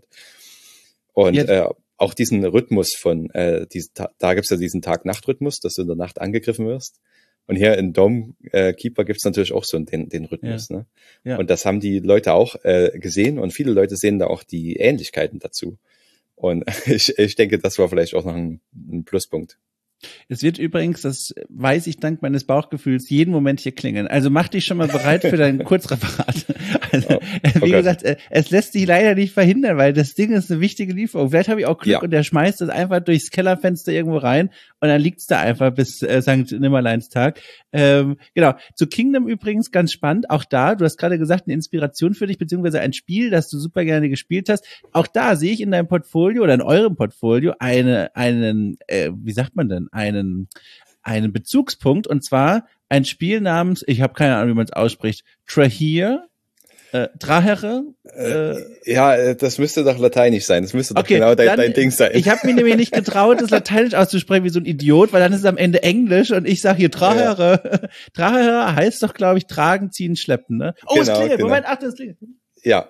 Und Jetzt. äh, auch diesen Rhythmus von, äh, diesen, da gibt's ja diesen Tag-Nacht-Rhythmus, dass du in der Nacht angegriffen wirst. Und hier in Dome äh, Keeper gibt's natürlich auch so den, den Rhythmus. Ja. Ne? Ja. Und das haben die Leute auch äh, gesehen, und viele Leute sehen da auch die Ähnlichkeiten dazu. Und ich, ich denke, das war vielleicht auch noch ein, ein Pluspunkt. Es wird übrigens, das weiß ich dank meines Bauchgefühls, jeden Moment hier klingeln. Also mach dich schon mal bereit für dein Kurzreferat. Also, oh, wie okay. gesagt, es lässt sich leider nicht verhindern, weil das Ding ist eine wichtige Lieferung. Vielleicht habe ich auch Glück ja. und der schmeißt es einfach durchs Kellerfenster irgendwo rein und dann liegt's da einfach bis äh, Sankt Nimmerleinstag. Ähm, genau. Zu Kingdom übrigens ganz spannend. Auch da, du hast gerade gesagt, eine Inspiration für dich, beziehungsweise ein Spiel, das du super gerne gespielt hast. Auch da sehe ich in deinem Portfolio oder in eurem Portfolio eine, einen, äh, wie sagt man denn, einen, einen Bezugspunkt, und zwar ein Spiel namens, ich habe keine Ahnung, wie man es ausspricht, Trahere, äh, Trahere. Äh, ja, das müsste doch lateinisch sein. Das müsste doch okay, genau dein, dann, dein Ding sein. Ich habe mir nämlich nicht getraut, das lateinisch auszusprechen wie so ein Idiot, weil dann ist es am Ende Englisch und ich sage hier Trahere. Ja. Trahere heißt doch, glaube ich, tragen, ziehen, schleppen. Ne? Oh, genau, es klingelt. Genau. Moment, ach, das klingelt. Ja,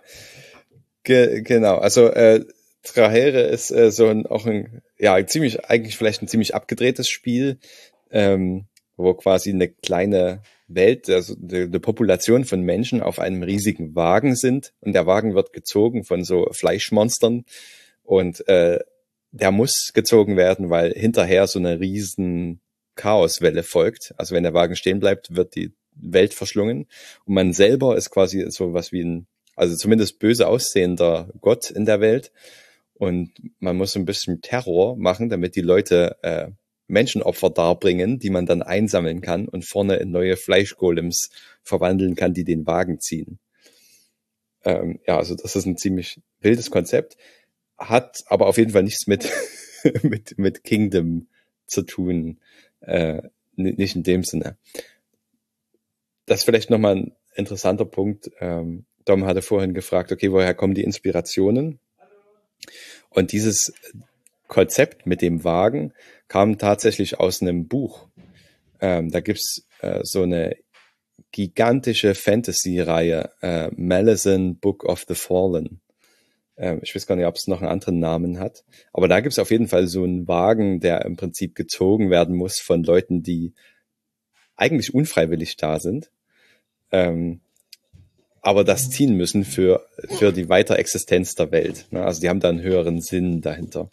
Ge- genau. Also äh, Trahere ist äh, so ein, auch ein, ja, ziemlich, eigentlich vielleicht ein ziemlich abgedrehtes Spiel, ähm, wo quasi eine kleine Welt, also eine Population von Menschen auf einem riesigen Wagen sind, und der Wagen wird gezogen von so Fleischmonstern, und äh, der muss gezogen werden, weil hinterher so eine riesen Chaoswelle folgt. Also wenn der Wagen stehen bleibt, wird die Welt verschlungen, und man selber ist quasi so was wie ein, also zumindest böse aussehender Gott in der Welt. Und man muss ein bisschen Terror machen, damit die Leute äh, Menschenopfer darbringen, die man dann einsammeln kann und vorne in neue Fleischgolems verwandeln kann, die den Wagen ziehen. Ähm, ja, also das ist ein ziemlich wildes Konzept, hat aber auf jeden Fall nichts mit mit mit Kingdom zu tun, äh, nicht in dem Sinne. Das ist vielleicht nochmal ein interessanter Punkt. Ähm, Dom hatte vorhin gefragt, okay, woher kommen die Inspirationen? Und dieses Konzept mit dem Wagen kam tatsächlich aus einem Buch. Ähm, da gibt's äh, so eine gigantische Fantasy-Reihe, äh, Malazan Book of the Fallen. Ähm, ich weiß gar nicht, ob es noch einen anderen Namen hat. Aber da gibt's auf jeden Fall so einen Wagen, der im Prinzip gezogen werden muss von Leuten, die eigentlich unfreiwillig da sind. Ähm, aber das ziehen müssen für für die Weiterexistenz der Welt. Ne? Also die haben da einen höheren Sinn dahinter.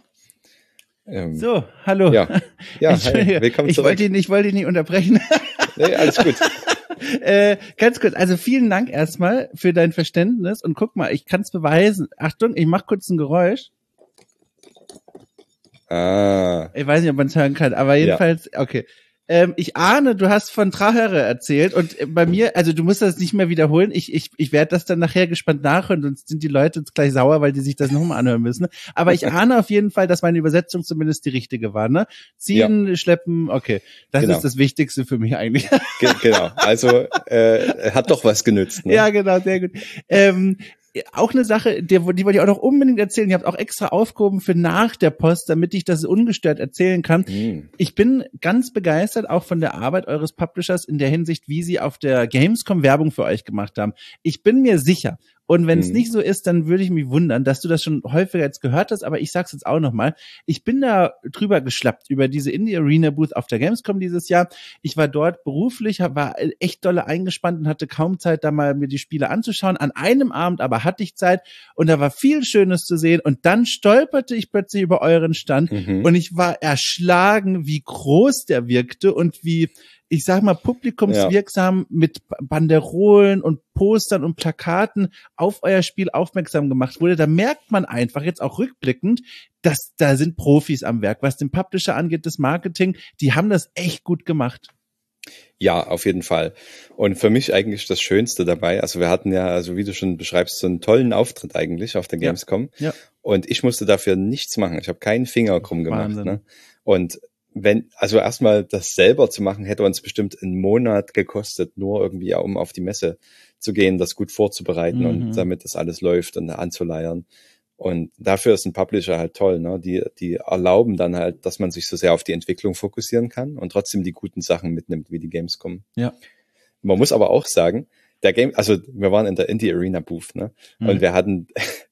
Ähm, so, hallo. Ja, ja hey, willkommen ich zurück. Wollte ihn, ich wollte ihn nicht unterbrechen. Nee, alles gut. äh, ganz kurz, also vielen Dank erstmal für dein Verständnis, und guck mal, ich kann es beweisen. Achtung, ich mach kurz ein Geräusch. Ah. Ich weiß nicht, ob man es hören kann, aber jedenfalls, ja. Okay. Ähm, ich ahne, du hast von Trahere erzählt, und bei mir, also du musst das nicht mehr wiederholen, ich ich ich werde das dann nachher gespannt nachhören, sonst sind die Leute jetzt gleich sauer, weil die sich das nochmal anhören müssen. Aber ich ahne auf jeden Fall, dass meine Übersetzung zumindest die richtige war, ne? Ziehen, ja. Schleppen, okay. Das genau. ist das Wichtigste für mich eigentlich. Ge- genau, also äh, hat doch was genützt. Ne? Ja, genau, sehr gut. Ähm, Auch eine Sache, die, die wollte ich auch noch unbedingt erzählen. Ich habe auch extra aufgehoben für nach der Post, damit ich das ungestört erzählen kann. Mm. Ich bin ganz begeistert auch von der Arbeit eures Publishers in der Hinsicht, wie sie auf der Gamescom Werbung für euch gemacht haben. Ich bin mir sicher, Und wenn es Mhm. nicht so ist, dann würde ich mich wundern, dass du das schon häufiger jetzt gehört hast, aber ich sag's jetzt auch nochmal. Ich bin da drüber geschlappt über diese Indie Arena Booth auf der Gamescom dieses Jahr. Ich war dort beruflich, war echt dolle eingespannt und hatte kaum Zeit, da mal mir die Spiele anzuschauen. An einem Abend aber hatte ich Zeit und da war viel Schönes zu sehen und dann stolperte ich plötzlich über euren Stand Mhm. und ich war erschlagen, wie groß der wirkte und wie, ich sag mal, publikumswirksam mit Banderolen und Postern und Plakaten auf euer Spiel aufmerksam gemacht wurde. Da merkt man einfach jetzt auch rückblickend, dass da sind Profis am Werk. Was den Publisher angeht, das Marketing, die haben das echt gut gemacht. Ja, auf jeden Fall. Und für mich eigentlich das Schönste dabei, also wir hatten ja, also wie du schon beschreibst, so einen tollen Auftritt eigentlich auf der Gamescom. Ja, ja. Und ich musste dafür nichts machen. Ich habe keinen Finger krumm gemacht. Wahnsinn. Ne? Und wenn, also erstmal das selber zu machen, hätte uns bestimmt einen Monat gekostet, nur irgendwie, um auf die Messe zu gehen, das gut vorzubereiten Mhm. und damit das alles läuft und anzuleiern. Und dafür ist ein Publisher halt toll, ne? Die, die erlauben dann halt, dass man sich so sehr auf die Entwicklung fokussieren kann und trotzdem die guten Sachen mitnimmt, wie die Gamescom. Ja. Man muss aber auch sagen, der Game, also wir waren in der Indie Arena Booth, ne? Mhm. Und wir hatten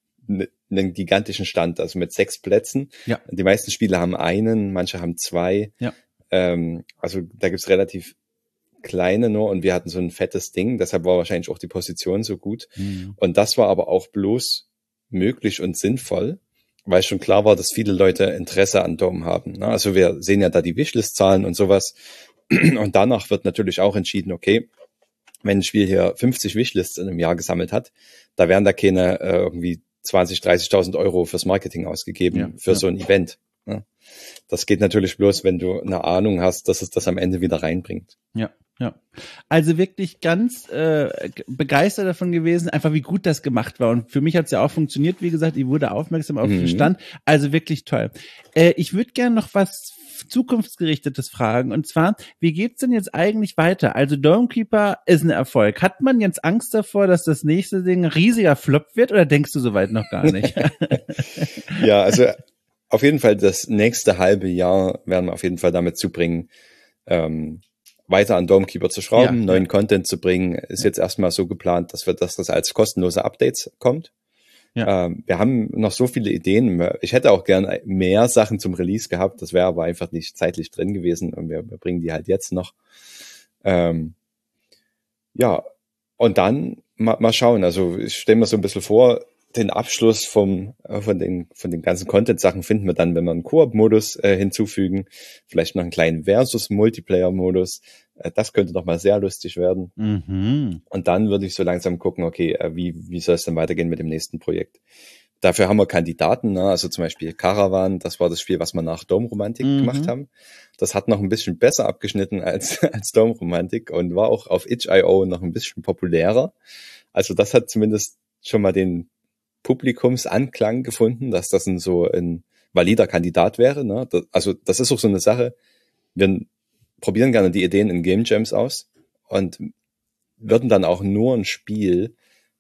einen gigantischen Stand, also mit sechs Plätzen. Ja. Die meisten Spiele haben einen, manche haben zwei. Ja. Ähm, also da gibt's relativ kleine nur und wir hatten so ein fettes Ding, deshalb war wahrscheinlich auch die Position so gut. Mhm. Und das war aber auch bloß möglich und sinnvoll, weil schon klar war, dass viele Leute Interesse an Dome haben. Ne? Also wir sehen ja da die Wishlist-Zahlen und sowas. Und danach wird natürlich auch entschieden, okay, wenn ein Spiel hier fünfzig Wishlists in einem Jahr gesammelt hat, da werden da keine äh, irgendwie zwanzig, dreißigtausend Euro fürs Marketing ausgegeben Ja, für ja. so ein Event. Ne? Das geht natürlich bloß, wenn du eine Ahnung hast, dass es das am Ende wieder reinbringt. Ja, ja. Also wirklich ganz äh, begeistert davon gewesen, einfach wie gut das gemacht war. Und für mich hat es ja auch funktioniert, wie gesagt, ich wurde aufmerksam auf den Mhm. Stand. Also wirklich toll. Äh, ich würde gerne noch was Zukunftsgerichtetes fragen. Und zwar, wie geht's denn jetzt eigentlich weiter? Also Dawnkeeper ist ein Erfolg. Hat man jetzt Angst davor, dass das nächste Ding ein riesiger Flop wird oder denkst du soweit noch gar nicht? Ja, also auf jeden Fall das nächste halbe Jahr werden wir auf jeden Fall damit zubringen, ähm, weiter an Dawnkeeper zu schrauben, Ja, neuen ja. Content zu bringen. Ist jetzt erstmal so geplant, dass wir, dass das als kostenlose Updates kommt. Ja. Ähm, wir haben noch so viele Ideen. Ich hätte auch gern mehr Sachen zum Release gehabt. Das wäre aber einfach nicht zeitlich drin gewesen und wir, wir bringen die halt jetzt noch. Ähm, ja, und dann mal, mal schauen. Also ich stelle mir so ein bisschen vor, den Abschluss vom, äh, von den, von den ganzen Content-Sachen finden wir dann, wenn wir einen Koop-Modus äh, hinzufügen, vielleicht noch einen kleinen Versus-Multiplayer-Modus. Äh, das könnte doch mal sehr lustig werden. Mhm. Und dann würde ich so langsam gucken, okay, äh, wie, wie soll es denn weitergehen mit dem nächsten Projekt? Dafür haben wir Kandidaten, ne? Also zum Beispiel Caravan, das war das Spiel, was wir nach Dome Romantik Mhm. gemacht haben. Das hat noch ein bisschen besser abgeschnitten als, als Dome Romantik und war auch auf itch Punkt io noch ein bisschen populärer. Also das hat zumindest schon mal den Publikumsanklang gefunden, dass das ein so ein valider Kandidat wäre. Ne? Das, also das ist auch so eine Sache, wir probieren gerne die Ideen in Game Jams aus und würden dann auch nur ein Spiel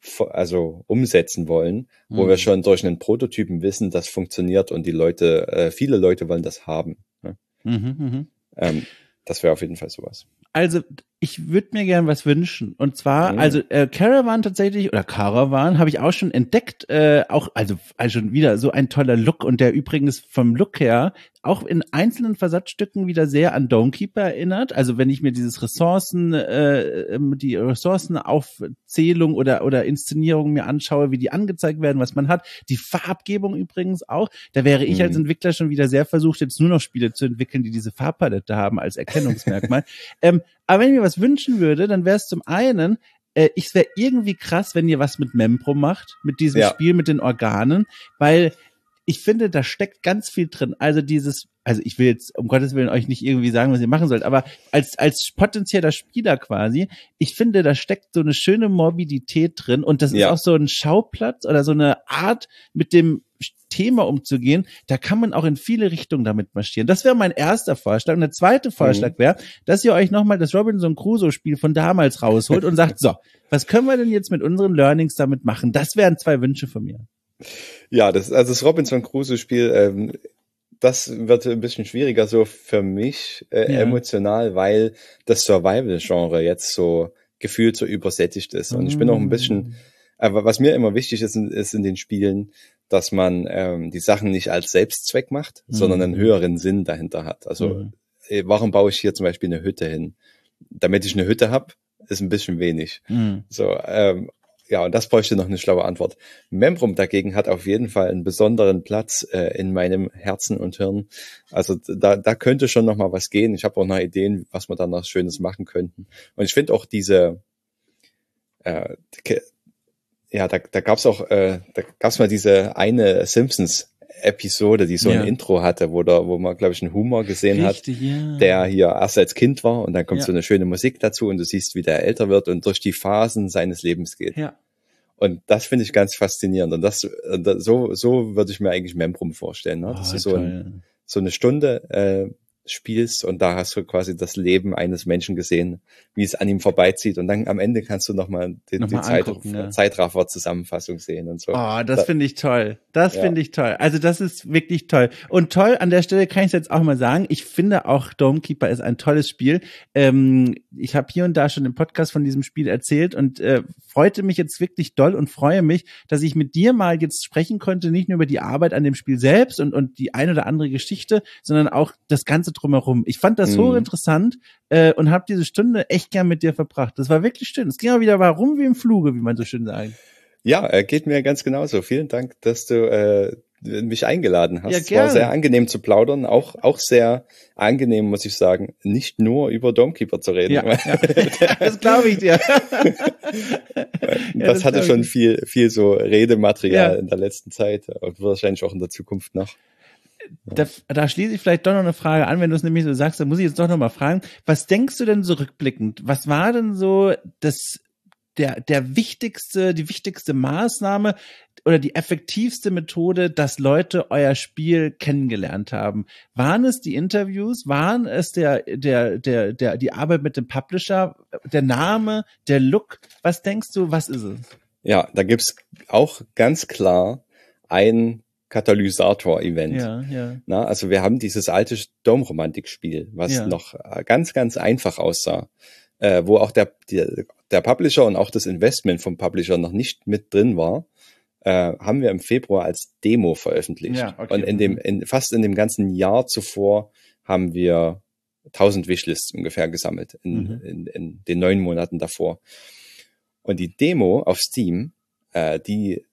also umsetzen wollen, wo Mhm. wir schon durch einen Prototypen wissen, das funktioniert und die Leute, äh, viele Leute wollen das haben. Ne? Mhm, mhm. Ähm, das wäre auf jeden Fall sowas. Also ich würde mir gern was wünschen. Und zwar, Mhm. also äh, Caravan tatsächlich, oder Caravan, habe ich auch schon entdeckt, äh, auch, also, also schon wieder so ein toller Look und der übrigens vom Look her auch in einzelnen Versatzstücken wieder sehr an Dawnkeeper erinnert. Also wenn ich mir dieses Ressourcen, äh, die Ressourcenaufzählung oder oder Inszenierung mir anschaue, wie die angezeigt werden, was man hat, die Farbgebung übrigens auch, da wäre ich Mhm. als Entwickler schon wieder sehr versucht, jetzt nur noch Spiele zu entwickeln, die diese Farbpalette haben als Erkennungsmerkmal. ähm, aber wenn ich mir was wünschen würde, dann wäre es zum einen, äh, ich wäre irgendwie krass, wenn ihr was mit Mempro macht, mit diesem Ja. Spiel, mit den Organen, weil ich finde, da steckt ganz viel drin. Also dieses, also ich will jetzt um Gottes Willen euch nicht irgendwie sagen, was ihr machen sollt, aber als als potenzieller Spieler quasi, ich finde, da steckt so eine schöne Morbidität drin und das Ja. ist auch so ein Schauplatz oder so eine Art, mit dem Thema umzugehen. Da kann man auch in viele Richtungen damit marschieren. Das wäre mein erster Vorschlag. Und der zweite Vorschlag wäre, dass ihr euch nochmal das Robinson Crusoe-Spiel von damals rausholt und sagt, so, was können wir denn jetzt mit unseren Learnings damit machen? Das wären zwei Wünsche von mir. Ja, das, also das Robinson Crusoe-Spiel, ähm, das wird ein bisschen schwieriger so für mich äh, Ja. emotional, weil das Survival-Genre jetzt so gefühlt so übersättigt ist. Und ich bin auch ein bisschen, Aber was mir immer wichtig ist, ist in den Spielen, dass man ähm, die Sachen nicht als Selbstzweck macht, mhm. sondern einen höheren Sinn dahinter hat. Also mhm. warum baue ich hier zum Beispiel eine Hütte hin? Damit ich eine Hütte habe, ist ein bisschen wenig. Mhm. So, ähm, ja, und das bräuchte noch eine schlaue Antwort. Membrum dagegen hat auf jeden Fall einen besonderen Platz äh, in meinem Herzen und Hirn. Also da, da könnte schon noch mal was gehen. Ich habe auch noch Ideen, was wir da noch Schönes machen könnten. Und ich finde auch diese äh, ja, da, da gab's auch, äh, da gab's mal diese eine Simpsons-Episode, die so ja. ein Intro hatte, wo da, wo man, glaube ich, einen Humor gesehen Richtig, hat, ja. der hier erst als Kind war und dann kommt ja. so eine schöne Musik dazu und du siehst, wie der älter wird und durch die Phasen seines Lebens geht. Ja. Und das finde ich ganz faszinierend. Und das, so, so würde ich mir eigentlich Membrum vorstellen, ne? Dass oh, du so, ein, so eine Stunde äh, spielst und da hast du quasi das Leben eines Menschen gesehen, wie es an ihm vorbeizieht und dann am Ende kannst du nochmal die, noch die Zeit, ja. Zeitraffer-Zusammenfassung sehen und so. Oh, das da, finde ich toll. Das ja. finde ich toll. Also das ist wirklich toll. Und toll, an der Stelle kann ich jetzt auch mal sagen, ich finde auch Domekeeper ist ein tolles Spiel. Ähm, ich habe hier und da schon im Podcast von diesem Spiel erzählt und äh, freute mich jetzt wirklich doll und freue mich, dass ich mit dir mal jetzt sprechen konnte, nicht nur über die Arbeit an dem Spiel selbst und, und die eine oder andere Geschichte, sondern auch das ganze drumherum. Ich fand das mhm. hochinteressant äh, und habe diese Stunde echt gern mit dir verbracht. Das war wirklich schön. Es ging auch wieder warum wie im Fluge, wie man so schön sagt. Ja, äh, geht mir ganz genauso. Vielen Dank, dass du äh, mich eingeladen hast. Ja, gerne. Es war sehr angenehm zu plaudern, auch auch sehr angenehm, muss ich sagen, nicht nur über Domekeeper zu reden. Ja, ja. Das glaube ich dir. das, ja, das hatte schon viel viel so Redematerial ja. in der letzten Zeit und wahrscheinlich auch in der Zukunft noch. Da, da schließe ich vielleicht doch noch eine Frage an, wenn du es nämlich so sagst, dann muss ich jetzt doch noch mal fragen, was denkst du denn so rückblickend? Was war denn so das, der, der wichtigste, die wichtigste Maßnahme oder die effektivste Methode, dass Leute euer Spiel kennengelernt haben? Waren es die Interviews? Waren es der, der, der, der, die Arbeit mit dem Publisher? Der Name? Der Look? Was denkst du, was ist es? Ja, da gibt's auch ganz klar ein Katalysator-Event. Ja, ja. Na, also wir haben dieses alte Dome-Romantik-Spiel, was ja. noch ganz, ganz einfach aussah, äh, wo auch der, der, der Publisher und auch das Investment vom Publisher noch nicht mit drin war, äh, haben wir im Februar als Demo veröffentlicht. Ja, okay. Und in dem, in, fast in dem ganzen Jahr zuvor haben wir tausend Wishlists ungefähr gesammelt in, mhm. in, in den neun Monaten davor. Und die Demo auf Steam, äh, die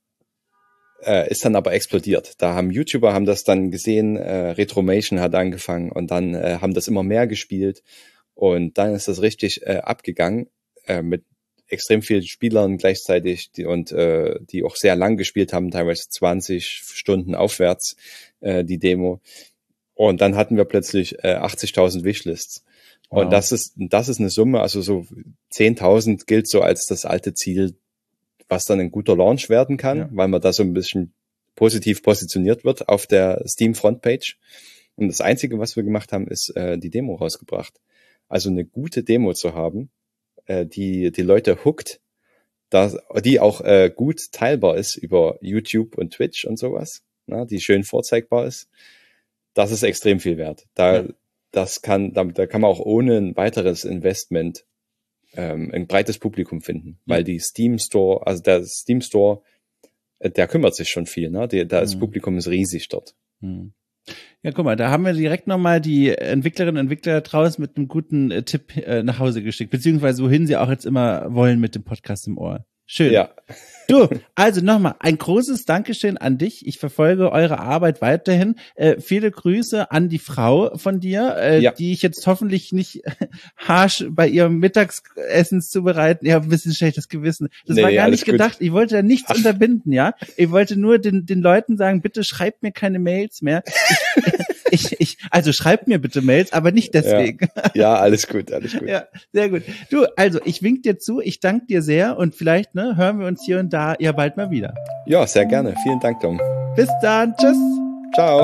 Äh, ist dann aber explodiert. Da haben YouTuber haben das dann gesehen, äh, Retromation hat angefangen und dann äh, haben das immer mehr gespielt und dann ist das richtig äh, abgegangen äh, mit extrem vielen Spielern gleichzeitig die, und äh, die auch sehr lang gespielt haben, teilweise zwanzig Stunden aufwärts äh, die Demo und dann hatten wir plötzlich äh, achtzigtausend Wishlists. Wow. Und das ist das ist eine Summe, also so zehntausend gilt so als das alte Ziel, was dann ein guter Launch werden kann, ja. weil man da so ein bisschen positiv positioniert wird auf der Steam Frontpage. Und das Einzige, was wir gemacht haben, ist äh, die Demo rausgebracht. Also eine gute Demo zu haben, äh, die die Leute hookt, da, die auch äh, gut teilbar ist über YouTube und Twitch und sowas, na, die schön vorzeigbar ist. Das ist extrem viel wert. Da, ja. das kann, da, da kann man auch ohne ein weiteres Investment ähm, ein breites Publikum finden, ja. weil die Steam Store, also der Steam Store, äh, der kümmert sich schon viel, ne? Die, das mhm. Publikum ist riesig dort. Mhm. Ja, guck mal, da haben wir direkt nochmal die Entwicklerinnen und Entwickler draußen mit einem guten äh, Tipp äh, nach Hause geschickt, beziehungsweise wohin sie auch jetzt immer wollen mit dem Podcast im Ohr. Schön. Ja. Du, also nochmal ein großes Dankeschön an dich. Ich verfolge eure Arbeit weiterhin. Äh, viele Grüße an die Frau von dir, äh, ja. die ich jetzt hoffentlich nicht harsch bei ihrem Mittagessen zubereiten. Ich habe ein bisschen schlechtes Gewissen. Das nee, war gar nicht gedacht. Gut. Ich wollte da nichts Ach. unterbinden, ja. Ich wollte nur den, den Leuten sagen, bitte schreibt mir keine Mails mehr. Ich, ich, ich, also schreibt mir bitte Mails, aber nicht deswegen. Ja, ja, alles gut, alles gut. Ja, sehr gut. Du, also ich wink dir zu, ich danke dir sehr und vielleicht ne, hören wir uns hier und da ja bald mal wieder. Ja, sehr gerne. Vielen Dank, Dom. Bis dann. Tschüss. Ciao.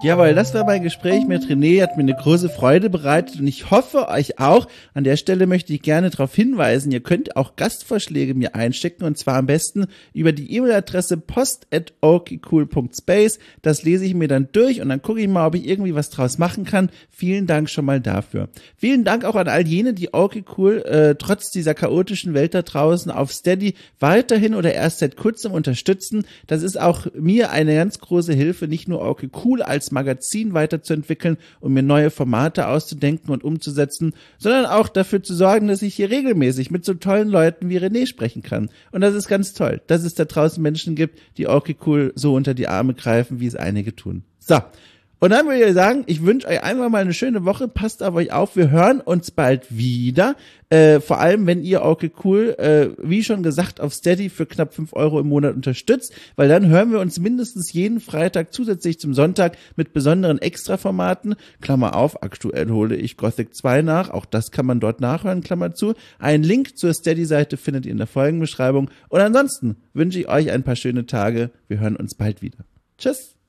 Jawohl, das war mein Gespräch mit René, hat mir eine große Freude bereitet und ich hoffe euch auch. An der Stelle möchte ich gerne darauf hinweisen, ihr könnt auch Gastvorschläge mir einschicken und zwar am besten über die E-Mail-Adresse post at orkicool punkt space. Das lese ich mir dann durch und dann gucke ich mal, ob ich irgendwie was draus machen kann. Vielen Dank schon mal dafür. Vielen Dank auch an all jene, die Orkicool äh, trotz dieser chaotischen Welt da draußen auf Steady weiterhin oder erst seit kurzem unterstützen. Das ist auch mir eine ganz große Hilfe, nicht nur Orkicool als Magazin weiterzuentwickeln und mir neue Formate auszudenken und umzusetzen, sondern auch dafür zu sorgen, dass ich hier regelmäßig mit so tollen Leuten wie René sprechen kann. Und das ist ganz toll, dass es da draußen Menschen gibt, die Orkicool so unter die Arme greifen, wie es einige tun. So. Und dann würde ich sagen, ich wünsche euch einfach mal eine schöne Woche, passt auf euch auf, wir hören uns bald wieder, äh, vor allem wenn ihr Orkicool, äh, wie schon gesagt, auf Steady für knapp fünf Euro im Monat unterstützt, weil dann hören wir uns mindestens jeden Freitag zusätzlich zum Sonntag mit besonderen Extraformaten, Klammer auf, aktuell hole ich Gothic zwei nach, auch das kann man dort nachhören, Klammer zu, einen Link zur Steady-Seite findet ihr in der Folgenbeschreibung und ansonsten wünsche ich euch ein paar schöne Tage, wir hören uns bald wieder. Tschüss!